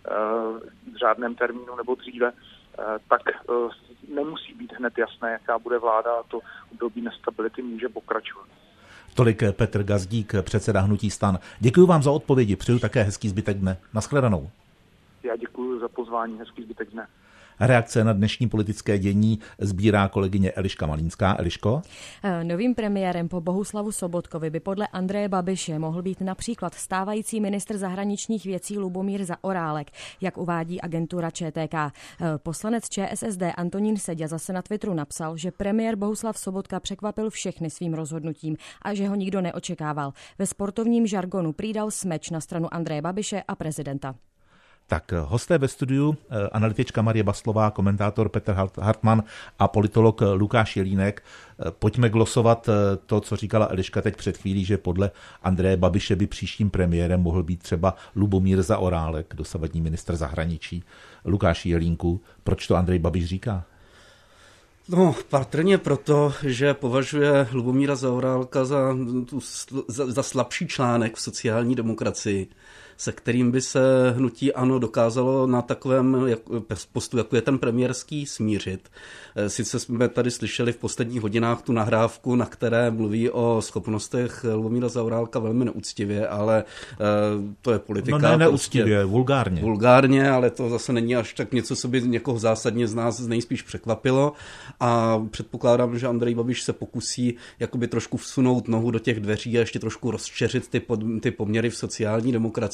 Speaker 5: v řádném termínu nebo dříve, tak nemusí být hned jasné, jaká bude vláda a to období nestability může pokračovat.
Speaker 1: Tolik Petr Gazdík, předseda hnutí STAN. Děkuji vám za odpovědi, přeju také hezký zbytek dne. Nashledanou.
Speaker 5: Já děkuji za pozvání, hezký zbytek dne.
Speaker 1: Reakce na dnešní politické dění sbírá kolegyně Eliška Malínská. Eliško?
Speaker 8: Novým premiérem po Bohuslavu Sobotkovi by podle Andreje Babiše mohl být například stávající ministr zahraničních věcí Lubomír Zaorálek, jak uvádí agentura Č T K. Poslanec Č S S D Antonín Seďa zase na Twitteru napsal, že premiér Bohuslav Sobotka překvapil všechny svým rozhodnutím a že ho nikdo neočekával. Ve sportovním žargonu prý dal smeč na stranu Andreje Babiše a prezidenta.
Speaker 1: Tak hosté ve studiu, analytička Marie Baslová, komentátor Petr Hartmann a politolog Lukáš Jelínek. Pojďme glosovat to, co říkala Eliška teď před chvílí, že podle Andreje Babiše by příštím premiérem mohl být třeba Lubomír Zaorálek, dosavadní ministr zahraničí. Lukáš Jelínku, proč to Andrej Babiš říká?
Speaker 4: No, patrně proto, že považuje Lubomíra Zaorálka za, za, za slabší článek v sociální demokracii, se kterým by se hnutí ANO dokázalo na takovém postu, jako je ten premiérský, smířit. Sice jsme tady slyšeli v posledních hodinách tu nahrávku, na které mluví o schopnostech Lubomíra Zaorálka velmi neúctivě, ale to je politika.
Speaker 1: No ne neúctivě, prostě vulgárně.
Speaker 4: Vulgárně, ale to zase není až tak něco, co by někoho zásadně z nás nejspíš překvapilo. A předpokládám, že Andrej Babiš se pokusí jakoby trošku vsunout nohu do těch dveří a ještě trošku rozčeřit ty, pod, ty poměry v sociální demokracii.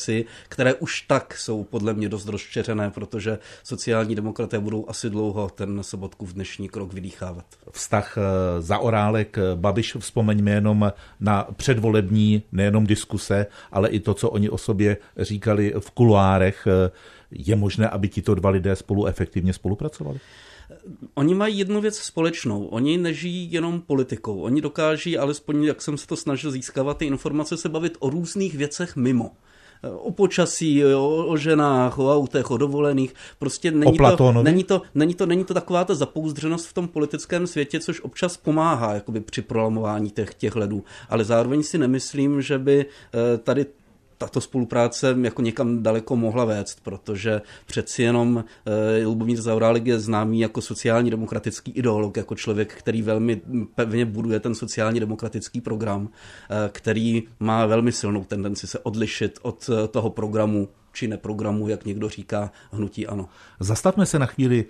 Speaker 4: demokracii, které už tak jsou podle mě dost rozčeřené, protože sociální demokraté budou asi dlouho ten Sobotkův dnešní krok vydýchávat.
Speaker 1: Vztah Zaorálek, Babiš, vzpomeňme jenom na předvolební nejenom diskuse, ale i to, co oni o sobě říkali v kuloárech. Je možné, aby tito dva lidé spolu efektivně spolupracovali?
Speaker 4: Oni mají jednu věc společnou. Oni nežijí jenom politikou. Oni dokáží, alespoň jak jsem se to snažil získávat, ty informace se bavit o různých věcech mimo. O počasí, o, o ženách, o autech, o dovolených. Prostě není to, není to, není to, není to taková ta zapouzdřenost v tom politickém světě, což občas pomáhá jakoby při prolamování těch, těch ledů. Ale zároveň si nemyslím, že by tady tato spolupráce jako někam daleko mohla vést, protože přeci jenom e, Lubomír Zaorálek je známý jako sociální demokratický ideolog, jako člověk, který velmi pevně buduje ten sociální demokratický program, e, který má velmi silnou tendenci se odlišit od toho programu či neprogramu, jak někdo říká, hnutí ANO.
Speaker 1: Zastavme se na chvíli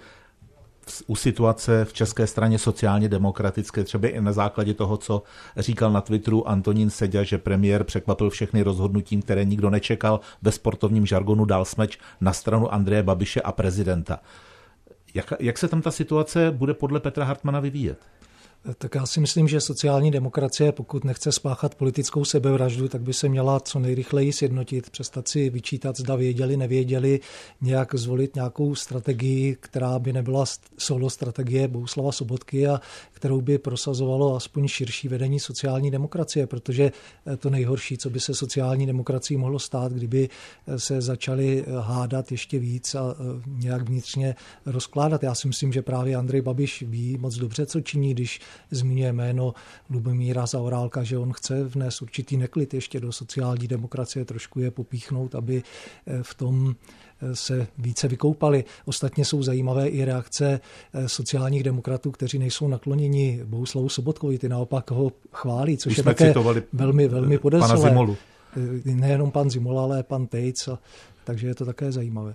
Speaker 1: u situace v České straně sociálně demokratické, třeba i na základě toho, co říkal na Twitteru Antonín Seďa, že premiér překvapil všechny rozhodnutím, které nikdo nečekal, ve sportovním žargonu dal smeč na stranu Andreje Babiše a prezidenta. Jak, jak se tam ta situace bude podle Petra Hartmana vyvíjet?
Speaker 3: Tak já si myslím, že sociální demokracie, pokud nechce spáchat politickou sebevraždu, tak by se měla co nejrychleji sjednotit, přestat si vyčítat, zda věděli, nevěděli, nějak zvolit nějakou strategii, která by nebyla solo strategie Bohuslava Sobotky a kterou by prosazovalo aspoň širší vedení sociální demokracie, protože to nejhorší, co by se sociální demokracii mohlo stát, kdyby se začali hádat ještě víc a nějak vnitřně rozkládat. Já si myslím, že právě Andrej Babiš ví moc dobře, co činí, když zmiňuje jméno Lubomíra Zaorálka, že on chce vnést určitý neklid ještě do sociální demokracie, trošku je popíchnout, aby v tom se více vykoupali. Ostatně jsou zajímavé i reakce sociálních demokratů, kteří nejsou nakloněni Bohuslavu Sobotkovi, ty naopak ho chválí, což je také velmi, velmi podezřelé. Nejenom pan Zimola, ale pan Tejc, takže je to také zajímavé.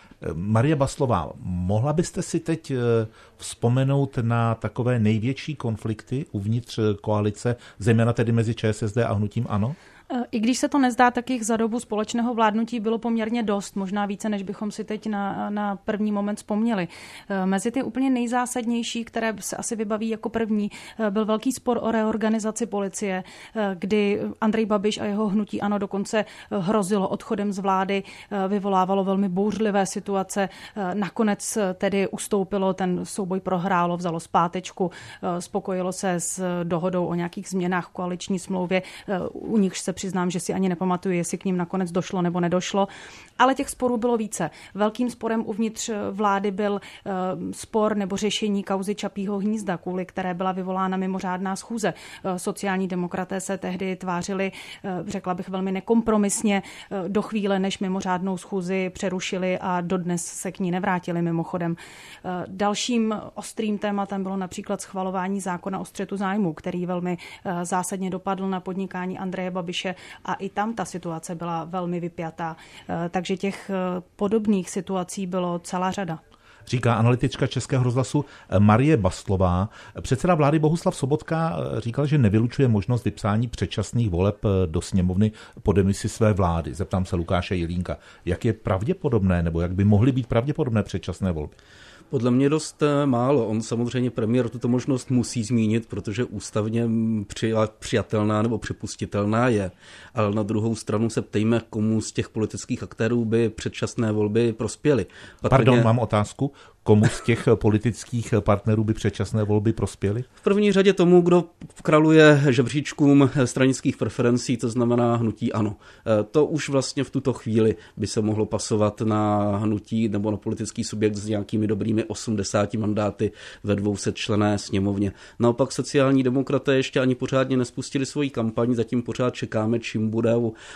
Speaker 1: Marie Baslová, mohla byste si teď vzpomenout na takové největší konflikty uvnitř koalice, zejména tedy mezi ČSSD a hnutím ANO?
Speaker 2: I když se to nezdá, tak jich za dobu společného vládnutí bylo poměrně dost, možná více, než bychom si teď na, na první moment vzpomněli. Mezi ty úplně nejzásadnější, které se asi vybaví jako první, byl velký spor o reorganizaci policie, kdy Andrej Babiš a jeho hnutí ANO dokonce hrozilo odchodem z vlády, vyvolávalo velmi bouřlivé situace, nakonec tedy ustoupilo, ten souboj prohrálo, vzalo zpátečku, spokojilo se s dohodou o nějakých změnách v koaliční smlouvě, u nichž se přiznám, že si ani nepamatuju, jestli k ním nakonec došlo nebo nedošlo, ale těch sporů bylo více. Velkým sporem uvnitř vlády byl uh, spor nebo řešení kauzy Čapího hnízda, kvůli které byla vyvolána mimořádná schůze. Uh, sociální demokraté se tehdy tvářili, uh, řekla bych velmi nekompromisně, uh, do chvíle, než mimořádnou schůzi přerušili a dodnes se k ní nevrátili mimochodem. Uh, dalším ostrým tématem bylo například schvalování zákona o střetu zájmů, který velmi uh, zásadně dopadl na podnikání Andreje Babiše a i tam ta situace byla velmi vypjatá. Takže těch podobných situací bylo celá řada.
Speaker 1: Říká analytička Českého rozhlasu Marie Baslová. Předseda vlády Bohuslav Sobotka říkal, že nevylučuje možnost vypsání předčasných voleb do sněmovny po demisi své vlády. Zeptám se Lukáše Jelínka, jak je pravděpodobné, nebo jak by mohly být pravděpodobné předčasné volby?
Speaker 4: Podle mě dost málo. On samozřejmě premiér tuto možnost musí zmínit, protože ústavně přijatelná nebo připustitelná je. Ale na druhou stranu se ptejme, komu z těch politických aktérů by předčasné volby prospěly.
Speaker 1: Patrně... Pardon, mám otázku. Komu z těch politických partnerů by předčasné volby prospěly?
Speaker 4: V první řadě tomu, kdo kraluje žebříčkům stranických preferencí, to znamená hnutí ANO. To už vlastně v tuto chvíli by se mohlo pasovat na hnutí nebo na politický subjekt s nějakými dobrými osmdesáti mandáty ve dvousetčlenné sněmovně. Naopak sociální demokraté ještě ani pořádně nespustili svoji kampaň, zatím pořád čekáme, čím bude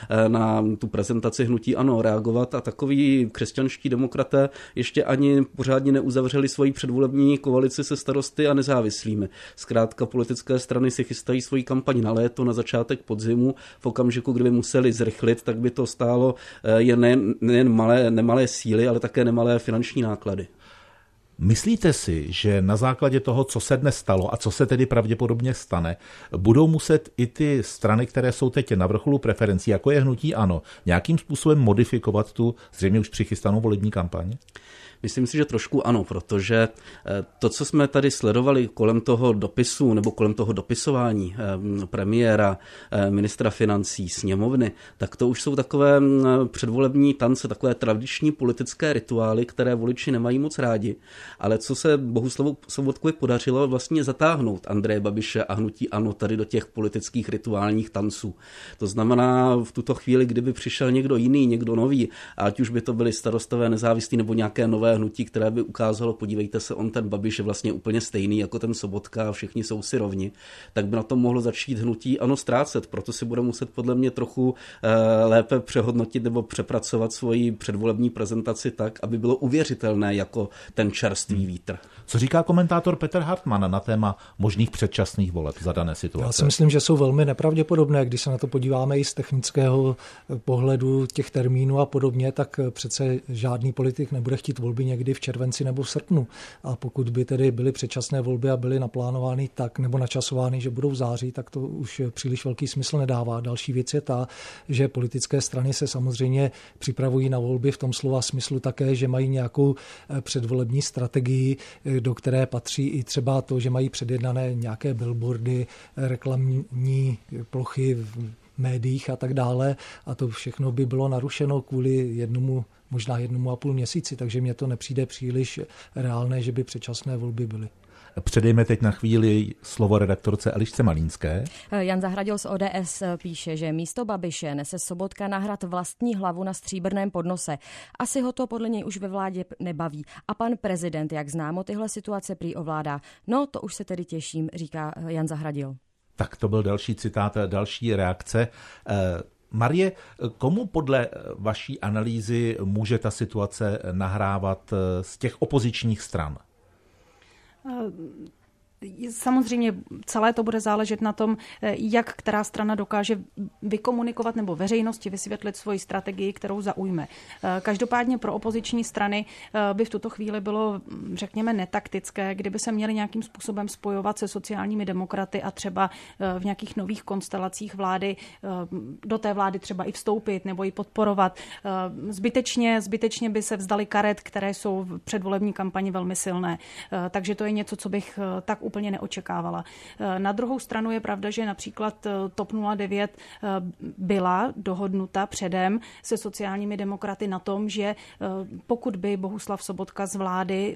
Speaker 4: na tu prezentaci hnutí ANO reagovat a takoví křesťanští demokraté ještě ani pořádně neuzavřeli svoji předvolební koalici se Starosty a nezávislými. Zkrátka politické strany si chystají svoji kampaň na léto, na začátek podzimu. V okamžiku, kdyby museli zrychlit, tak by to stálo jen nejen malé, nemalé síly, ale také nemalé finanční náklady.
Speaker 1: Myslíte si, že na základě toho, co se dnes stalo a co se tedy pravděpodobně stane, budou muset i ty strany, které jsou teď na vrcholu preferencí, jako je hnutí ANO, nějakým způsobem modifikovat tu zřejmě už přichystanou volební kampaň?
Speaker 4: Myslím si, že trošku ano, protože to, co jsme tady sledovali kolem toho dopisu nebo kolem toho dopisování premiéra, ministra financí, sněmovny, tak to už jsou takové předvolební tance, takové tradiční politické rituály, které voliči nemají moc rádi. Ale co se Bohuslavu Sobotkovi podařilo vlastně zatáhnout Andreje Babiše a hnutí ANO tady do těch politických rituálních tanců. To znamená, v tuto chvíli, kdyby přišel někdo jiný, někdo nový, ať už by to byli starostové, nezávislí nebo nějaké nové hnutí, které by ukázalo, podívejte se, on ten Babiš je vlastně úplně stejný jako ten Sobotka a všichni jsou si rovni, tak by na tom mohlo začít hnutí ANO ztrácet. Proto si bude muset podle mě trochu eh, lépe přehodnotit nebo přepracovat svoji předvolební prezentaci tak, aby bylo uvěřitelné jako ten čerstvý vítr.
Speaker 1: Co říká komentátor Petr Hartmann na téma možných předčasných voleb za dané situace?
Speaker 3: Já si myslím, že jsou velmi nepravděpodobné. Když se na to podíváme i z technického pohledu těch termínů a podobně, tak přece žádný politik nebude chtít volby někdy v červenci nebo v srpnu. A pokud by tedy byly předčasné volby a byly naplánovány tak nebo načasovány, že budou v září, tak to už příliš velký smysl nedává. Další věc je ta, že politické strany se samozřejmě připravují na volby v tom slova smyslu také, že mají nějakou předvolební strategii, do které patří i třeba to, že mají předjednané nějaké billboardy, reklamní plochy v médiích a tak dále. A to všechno by bylo narušeno kvůli jednomu, možná jednomu a půl měsíci, takže mně to nepřijde příliš reálné, že by předčasné volby byly.
Speaker 1: Předejme teď na chvíli slovo redaktorce Elišce Malínské.
Speaker 8: Jan Zahradil z O D S píše, že místo Babiše nese Sobotka nahrát vlastní hlavu na stříbrném podnose. Asi ho to podle něj už ve vládě nebaví. A pan prezident, jak známo, tyhle situace prý ovládá. No, to už se tedy těším, říká Jan Zahradil. Tak
Speaker 1: to byl další citát, další reakce. Marie, komu podle vaší analýzy může ta situace nahrávat z těch opozičních stran?
Speaker 2: Samozřejmě celé to bude záležet na tom, jak která strana dokáže vykomunikovat nebo veřejnosti vysvětlit svoji strategii, kterou zaujme. Každopádně pro opoziční strany by v tuto chvíli bylo, řekněme, netaktické, kdyby se měli nějakým způsobem spojovat se sociálními demokraty a třeba v nějakých nových konstelacích vlády, do té vlády třeba i vstoupit nebo ji podporovat. Zbytečně, zbytečně by se vzdali karet, které jsou v předvolební kampani velmi silné. Takže to je něco, co bych tak úplně neočekávala. Na druhou stranu je pravda, že například TOP nula devět byla dohodnuta předem se sociálními demokraty na tom, že pokud by Bohuslav Sobotka z vlády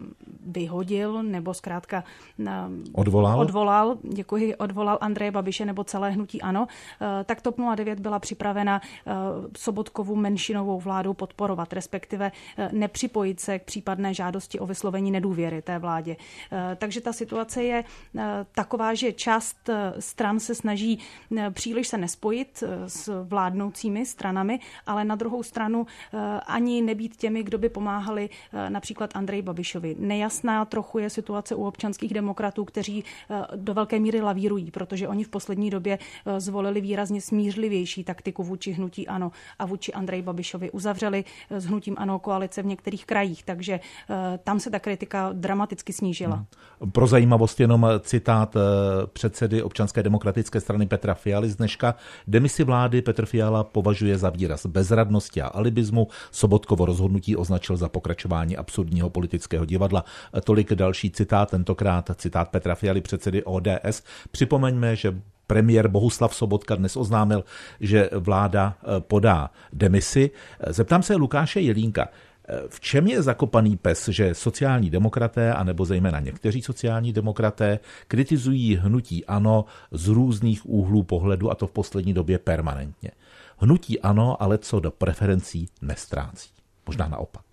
Speaker 2: vyhodil nebo zkrátka
Speaker 1: odvolal,
Speaker 2: odvolal, děkuji, odvolal Andreje Babiše nebo celé hnutí ANO, tak TOP nula devět byla připravena Sobotkovu menšinovou vládu podporovat, respektive nepřipojit se k případné žádosti o vyslovení nedůvěry té vládě. Takže ta situace je taková, že část stran se snaží příliš se nespojit s vládnoucími stranami, ale na druhou stranu ani nebýt těmi, kdo by pomáhali například Andreji Babišovi. Nejasná trochu je situace u občanských demokratů, kteří do velké míry lavírují, protože oni v poslední době zvolili výrazně smířlivější taktiku vůči hnutí ANO a vůči Andreji Babišovi. Uzavřeli s hnutím ANO koalice v některých krajích, takže tam se ta kritika dramaticky snížila.
Speaker 1: Pro zajímavost jenom citát předsedy Občanské demokratické strany Petra Fialy z dneška. Demisi vlády Petr Fiala považuje za výraz bezradnosti a alibismu. Sobotkovo rozhodnutí označil za pokračování absurdního politického divadla. Tolik další citát, tentokrát citát Petra Fialy, předsedy O D S. Připomeňme, že premiér Bohuslav Sobotka dnes oznámil, že vláda podá demisi. Zeptám se Lukáše Jelínka. V čem je zakopaný pes, že sociální demokraté, anebo zejména někteří sociální demokraté, kritizují hnutí ANO z různých úhlů pohledu, a to v poslední době permanentně? Hnutí ANO ale co do preferencí nestrácí. Možná naopak.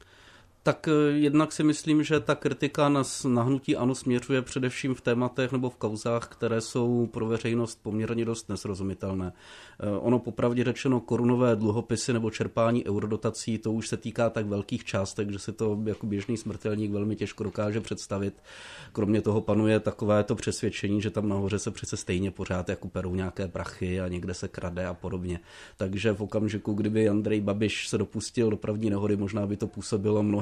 Speaker 4: Tak jednak si myslím, že ta kritika na, na hnutí ANO směřuje především v tématech nebo v kauzách, které jsou pro veřejnost poměrně dost nesrozumitelné. Ono popravdě řečeno korunové dluhopisy nebo čerpání eurodotací, to už se týká tak velkých částek, že si to jako běžný smrtelník velmi těžko dokáže představit. Kromě toho panuje takové to přesvědčení, že tam nahoře se přece stejně pořád jako perou nějaké prachy a někde se krade a podobně. Takže v okamžiku, kdyby Andrej Babiš se dopustil dopravní nehody, možná by to působilo mnohem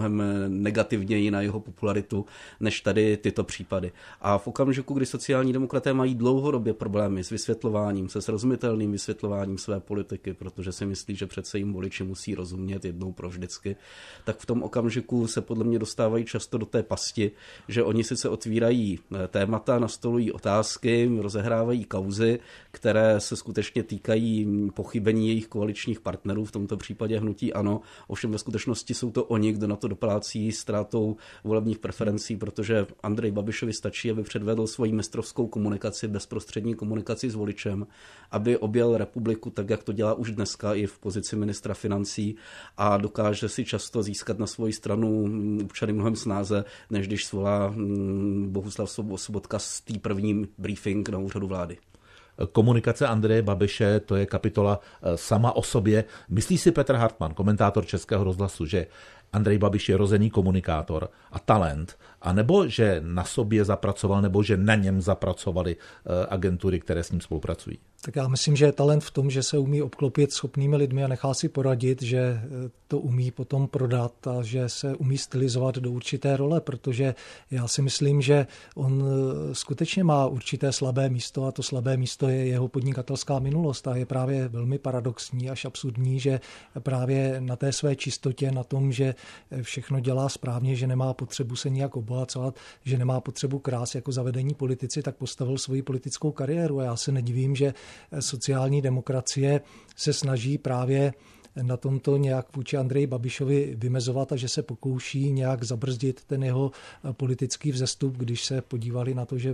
Speaker 4: mnohem negativněji na jeho popularitu než tady tyto případy. A v okamžiku, kdy sociální demokraté mají dlouhodobě problémy s vysvětlováním, se srozumitelným vysvětlováním své politiky, protože si myslí, že přece jim voliči musí rozumět jednou pro vždycky, tak v tom okamžiku se podle mě dostávají často do té pasti, že oni sice otvírají témata, nastolují otázky, rozehrávají kauzy, které se skutečně týkají pochybení jejich koaličních partnerů, v tomto případě hnutí ANO, ovšem ve skutečnosti jsou to oni, kdo na to doplácí ztrátou volebních preferencí, protože Andreji Babišovi stačí, aby předvedl svoji mistrovskou komunikaci, bezprostřední komunikaci s voličem, aby objel republiku tak, jak to dělá už dneska i v pozici ministra financí a dokáže si často získat na svoji stranu občany mnohem snáze, než když svolá Bohuslav Sobotka z té první briefing na úřadu vlády.
Speaker 1: Komunikace Andreje Babiše, to je kapitola sama o sobě. Myslí si Petr Hartmann, komentátor Českého rozhlasu, že Andrej Babiš je rozený komunikátor a talent, anebo že na sobě zapracoval, nebo že na něm zapracovaly agentury, které s ním spolupracují?
Speaker 3: Tak já myslím, že je talent v tom, že se umí obklopit schopnými lidmi a nechá si poradit, že to umí potom prodat a že se umí stylizovat do určité role, protože já si myslím, že on skutečně má určité slabé místo a to slabé místo je jeho podnikatelská minulost a je právě velmi paradoxní až absurdní, že právě na té své čistotě, na tom, že všechno dělá správně, že nemá potřebu se nijak obohacovat, že nemá potřebu krás jako zavedení politici, tak postavil svoji politickou kariéru a já se nedivím, že sociální demokracie se snaží právě na tomto nějak vůči Andreji Babišovi vymezovat a že se pokouší nějak zabrzdit ten jeho politický vzestup, když se podívali na to, že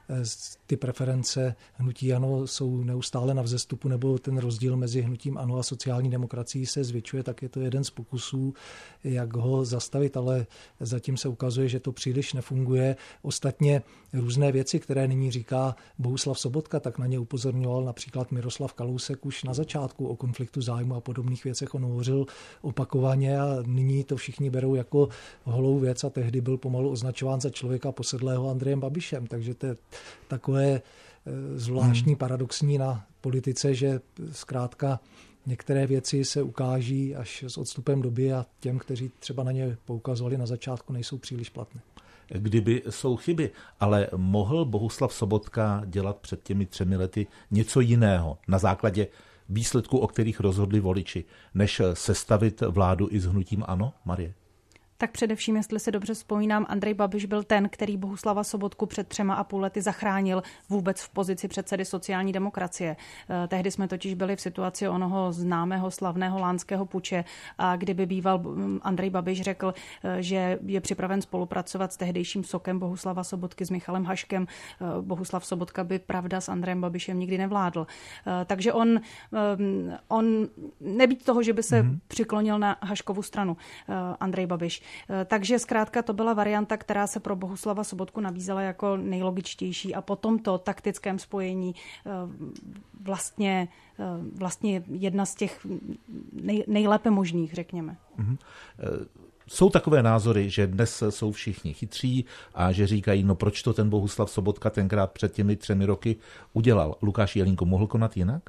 Speaker 3: ty preference hnutí ANO jsou neustále na vzestupu nebo ten rozdíl mezi hnutím ANO a sociální demokracií se zvětšuje, tak je to jeden z pokusů, jak ho zastavit, ale zatím se ukazuje, že to příliš nefunguje. Ostatně různé věci, které nyní říká Bohuslav Sobotka, tak na ně upozorňoval například Miroslav Kalousek už na začátku o konfliktu zájmu a podobných věcech. On hovořil opakovaně a nyní to všichni berou jako holou věc a tehdy byl pomalu označován za člověka posedlého Andrejem Babišem, takže to je takové zvláštní, paradoxní na politice, že zkrátka některé věci se ukáží až s odstupem doby a těm, kteří třeba na ně poukazovali na začátku, nejsou příliš platné.
Speaker 1: Kdyby jsou chyby, ale mohl Bohuslav Sobotka dělat před těmi třemi lety něco jiného na základě výsledků, o kterých rozhodli voliči, než sestavit vládu i s hnutím ANO, Marie?
Speaker 2: Tak především, jestli si dobře vzpomínám, Andrej Babiš byl ten, který Bohuslava Sobotku před třema a půl lety zachránil vůbec v pozici předsedy sociální demokracie. Tehdy jsme totiž byli v situaci onoho známého slavného lánského puče a kdyby býval Andrej Babiš řekl, že je připraven spolupracovat s tehdejším sokem Bohuslava Sobotky s Michalem Haškem, Bohuslav Sobotka by pravda s Andrejem Babišem nikdy nevládl. Takže on, on nebýt toho, že by se mm-hmm. přiklonil na Haškovu stranu, Andrej Babiš. Takže zkrátka to byla varianta, která se pro Bohuslava Sobotku nabízela jako nejlogičtější a po tomto taktickém spojení vlastně, vlastně jedna z těch nej, nejlépe možných, řekněme. Mm-hmm.
Speaker 1: Jsou takové názory, že dnes jsou všichni chytří a že říkají, no proč to ten Bohuslav Sobotka tenkrát před těmi třemi roky udělal. Lukáš Jelínko, mohl konat jinak?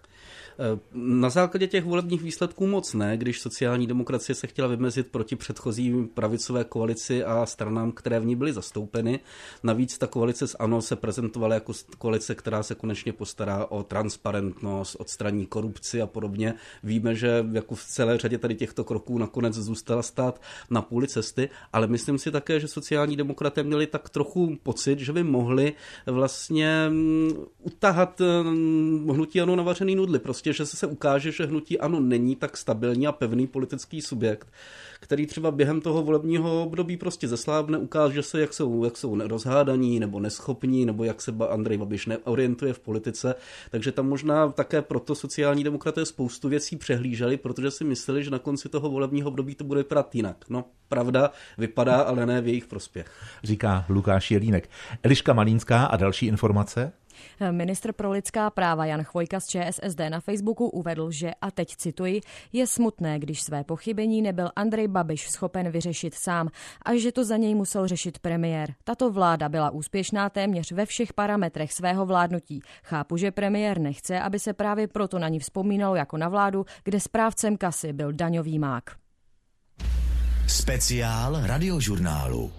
Speaker 4: Na základě těch volebních výsledků moc ne, když sociální demokracie se chtěla vymezit proti předchozí pravicové koalici a stranám, které v ní byly zastoupeny. Navíc ta koalice s ANO se prezentovala jako koalice, která se konečně postará o transparentnost, odstraní korupci a podobně. Víme, že jako v celé řadě tady těchto kroků nakonec zůstala stát na půli cesty, ale myslím si také, že sociální demokraté měli tak trochu pocit, že by mohli vlastně utahat hnutí ANO na vařený nudli. Prostě, že se ukáže, že hnutí ANO není tak stabilní a pevný politický subjekt, který třeba během toho volebního období prostě zeslábne, ukáže se, jak jsou, jak jsou rozhádaní nebo neschopní, nebo jak se Andrej Babiš neorientuje v politice. Takže tam možná také proto sociální demokraté spoustu věcí přehlíželi, protože si mysleli, že na konci toho volebního období to bude vypadat jinak. No, pravda vypadá, ale ne v jejich prospěch.
Speaker 1: Říká Lukáš Jelínek. Eliška Malínská a další informace?
Speaker 8: Ministr pro lidská práva Jan Chvojka z ČSSD na Facebooku uvedl, že, a teď cituji, je smutné, když své pochybení nebyl Andrej Babiš schopen vyřešit sám a že to za něj musel řešit premiér. Tato vláda byla úspěšná téměř ve všech parametrech svého vládnutí. Chápu, že premiér nechce, aby se právě proto na ní vzpomínalo jako na vládu, kde správcem kasy byl daňový mák.
Speaker 10: Speciál radiožurnálu.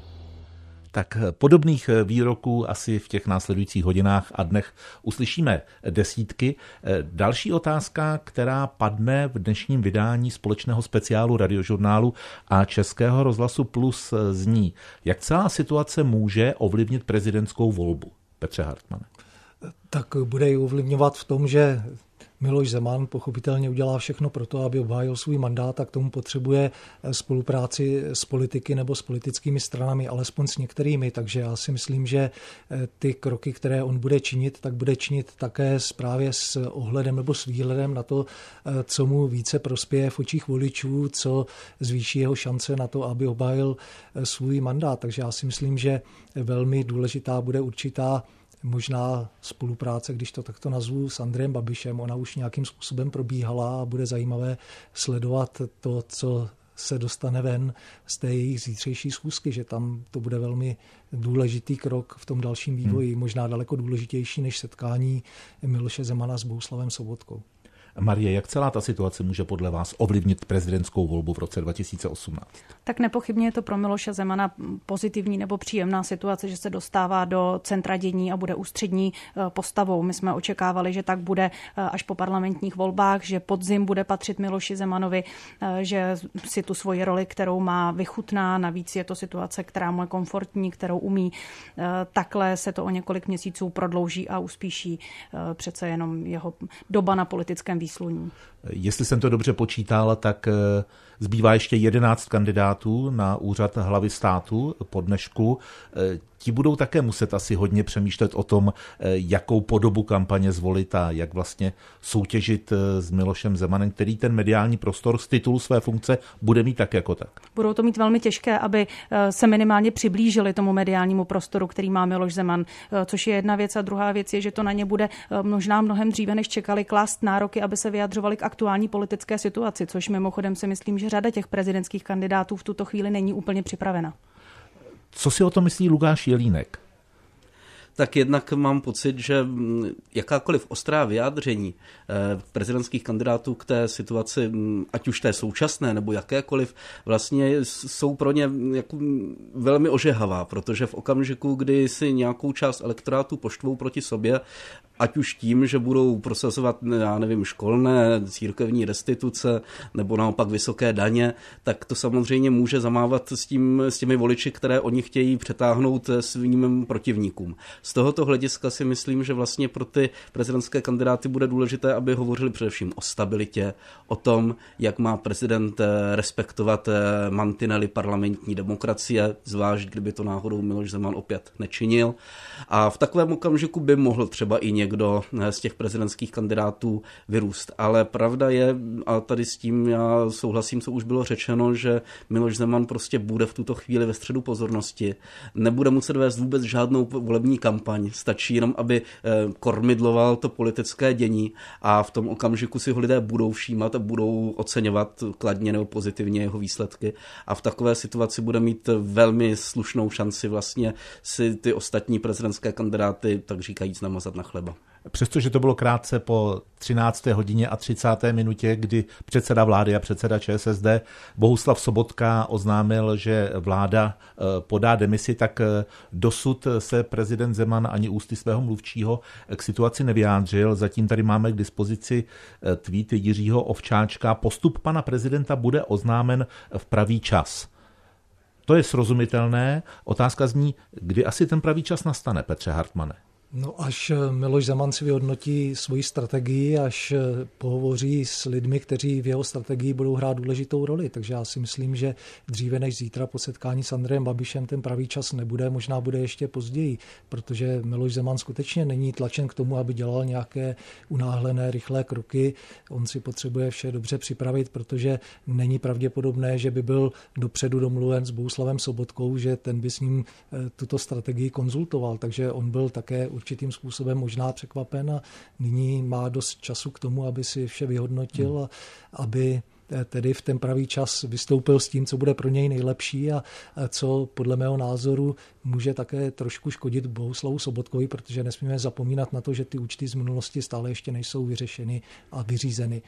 Speaker 1: Tak podobných výroků asi v těch následujících hodinách a dnech uslyšíme desítky. Další otázka, která padne v dnešním vydání společného speciálu radiožurnálu a Českého rozhlasu Plus, zní: jak celá situace může ovlivnit prezidentskou volbu? Petře Hartmane.
Speaker 3: Tak bude ji ovlivňovat v tom, že Miloš Zeman pochopitelně udělá všechno pro to, aby obhájil svůj mandát, a k tomu potřebuje spolupráci s politiky nebo s politickými stranami, alespoň s některými. Takže já si myslím, že ty kroky, které on bude činit, tak bude činit také právě s ohledem nebo s výhledem na to, co mu více prospěje v očích voličů, co zvýší jeho šance na to, aby obhájil svůj mandát. Takže já si myslím, že velmi důležitá bude určitá možná spolupráce, když to takto nazvu, s Andrejem Babišem. Ona už nějakým způsobem probíhala a bude zajímavé sledovat to, co se dostane ven z té jejich zítřejší schůzky, že tam to bude velmi důležitý krok v tom dalším vývoji, hmm. možná daleko důležitější než setkání Miloše Zemana s Bohuslavem Sobotkou.
Speaker 1: Marie, jak celá ta situace může podle vás ovlivnit prezidentskou volbu v roce dva tisíce osmnáct?
Speaker 2: Tak nepochybně je to pro Miloše Zemana pozitivní nebo příjemná situace, že se dostává do centra dění a bude ústřední postavou. My jsme očekávali, že tak bude až po parlamentních volbách, že podzim bude patřit Miloši Zemanovi, že si tu svoji roli, kterou má, vychutná. Navíc je to situace, která mu je komfortní, kterou umí. Takhle se to o několik měsíců prodlouží a uspíší přece jenom jeho doba na politickém výsluní.
Speaker 1: Jestli jsem to dobře počítal, tak zbývá ještě jedenáct kandidátů na úřad hlavy státu po dnešku. Ti budou také muset asi hodně přemýšlet o tom, jakou podobu kampaně zvolit a jak vlastně soutěžit s Milošem Zemanem, který ten mediální prostor z titulu své funkce bude mít tak jako tak.
Speaker 2: Budou to mít velmi těžké, aby se minimálně přiblížili tomu mediálnímu prostoru, který má Miloš Zeman, což je jedna věc. A druhá věc je, že to na ně bude možná mnohem dříve, než čekali, klást nároky, aby se vyjadřovali k aktuální politické situaci, což mimochodem si myslím, že řada těch prezidentských kandidátů v tuto chvíli není úplně připravena.
Speaker 1: Co si o tom myslí Lukáš Jelínek?
Speaker 4: Tak jednak mám pocit, že jakákoliv ostrá vyjádření prezidentských kandidátů k té situaci, ať už té současné nebo jakékoliv, vlastně jsou pro ně jako velmi ožehavá, protože v okamžiku, kdy si nějakou část elektorátu poštvou proti sobě, ať už tím, že budou prosazovat, já nevím, školné, církevní restituce nebo naopak vysoké daně, tak to samozřejmě může zamávat s, tím, s těmi voliči, které oni chtějí přetáhnout svým protivníkům. Z tohoto hlediska si myslím, že vlastně pro ty prezidentské kandidáty bude důležité, aby hovořili především o stabilitě, o tom, jak má prezident respektovat mantinely parlamentní demokracie, zvlášť kdyby to náhodou Miloš Zeman opět nečinil. A v takovém okamžiku by mohl třeba i někdo kdo z těch prezidentských kandidátů vyrůst. Ale pravda je, a tady s tím já souhlasím, co už bylo řečeno, že Miloš Zeman prostě bude v tuto chvíli ve středu pozornosti. Nebude muset vést vůbec žádnou volební kampaň. Stačí jenom, aby kormidloval to politické dění a v tom okamžiku si ho lidé budou všímat a budou oceňovat kladně nebo pozitivně jeho výsledky. A v takové situaci bude mít velmi slušnou šanci vlastně si ty ostatní prezidentské kandidáty, tak říkajíc, namazat na chleba.
Speaker 1: Přestože to bylo krátce po třinácté hodině a třicáté minutě, kdy předseda vlády a předseda ČSSD Bohuslav Sobotka oznámil, že vláda podá demisi, tak dosud se prezident Zeman ani ústy svého mluvčího k situaci nevyjádřil. Zatím tady máme k dispozici tweet Jiřího Ovčáčka. Postup pana prezidenta bude oznámen v pravý čas. To je srozumitelné. Otázka zní, kdy asi ten pravý čas nastane, Petře Hartmane?
Speaker 3: No, až Miloš Zeman si vyhodnotí svoji strategii, až pohovoří s lidmi, kteří v jeho strategii budou hrát důležitou roli. Takže já si myslím, že dříve než zítra po setkání s Andrejem Babišem ten pravý čas nebude, možná bude ještě později, protože Miloš Zeman skutečně není tlačen k tomu, aby dělal nějaké unáhlené, rychlé kroky. On si potřebuje vše dobře připravit, protože není pravděpodobné, že by byl dopředu domluven s Bohuslavem Sobotkou, že ten by s ním tuto strategii konzultoval. Takže on byl také určitým způsobem možná překvapen a nyní má dost času k tomu, aby si vše vyhodnotil a aby tedy v ten pravý čas vystoupil s tím, co bude pro něj nejlepší a co podle mého názoru může také trošku škodit Bohuslavu Sobotkovi, protože nesmíme zapomínat na to, že ty účty z minulosti stále ještě nejsou vyřešeny a vyřízeny.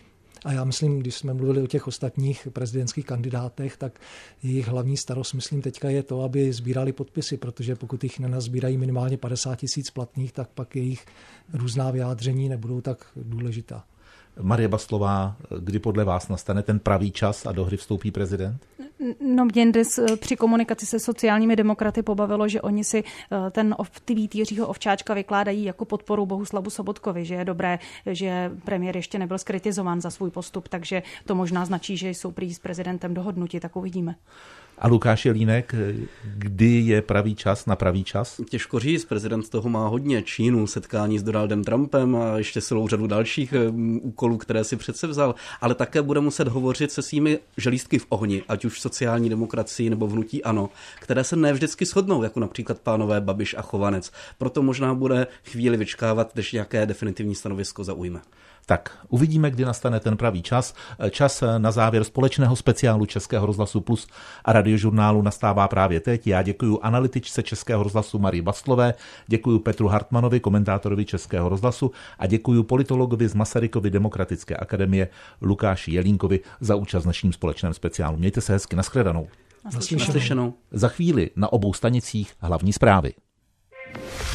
Speaker 3: A já myslím, když jsme mluvili o těch ostatních prezidentských kandidátech, tak jejich hlavní starost, myslím, teďka je to, aby sbírali podpisy, protože pokud jich nenazbírají minimálně padesát tisíc platných, tak pak jejich různá vyjádření nebudou tak důležitá.
Speaker 1: Marie Bastlová, kdy podle vás nastane ten pravý čas a do hry vstoupí prezident?
Speaker 2: No mě dnes při komunikaci se sociálními demokraty pobavilo, že oni si ten tweet Jiřího Ovčáčka vykládají jako podporu Bohuslavu Sobotkovi, že je dobré, že premiér ještě nebyl skritizován za svůj postup, takže to možná značí, že jsou prý s prezidentem dohodnuti, tak uvidíme.
Speaker 1: A Lukáš Jelínek, kdy je pravý čas na pravý čas?
Speaker 4: Těžko říct, prezident toho má hodně, Čínu, setkání s Donaldem Trumpem a ještě celou řadu dalších úkolů, které si přece vzal, ale také bude muset hovořit se svými želízky v ohni, ať už v sociální demokracii nebo v hnutí ANO, které se ne vždycky shodnou, jako například pánové Babiš a Chovanec. Proto možná bude chvíli vyčkávat, než nějaké definitivní stanovisko zaujme.
Speaker 1: Tak uvidíme, kdy nastane ten pravý čas. Čas na závěr společného speciálu Českého rozhlasu Plus a Radiožurnálu nastává právě teď. Já děkuji analytičce Českého rozhlasu Marii Bastlové, děkuji Petru Hartmanovi, komentátorovi Českého rozhlasu a děkuji politologovi z Masarykovy demokratické akademie Lukáši Jelínkovi za účast v dnešním společném speciálu. Mějte se hezky, nashledanou.
Speaker 4: Naslyšenou.
Speaker 1: Za chvíli na obou stanicích hlavní zprávy.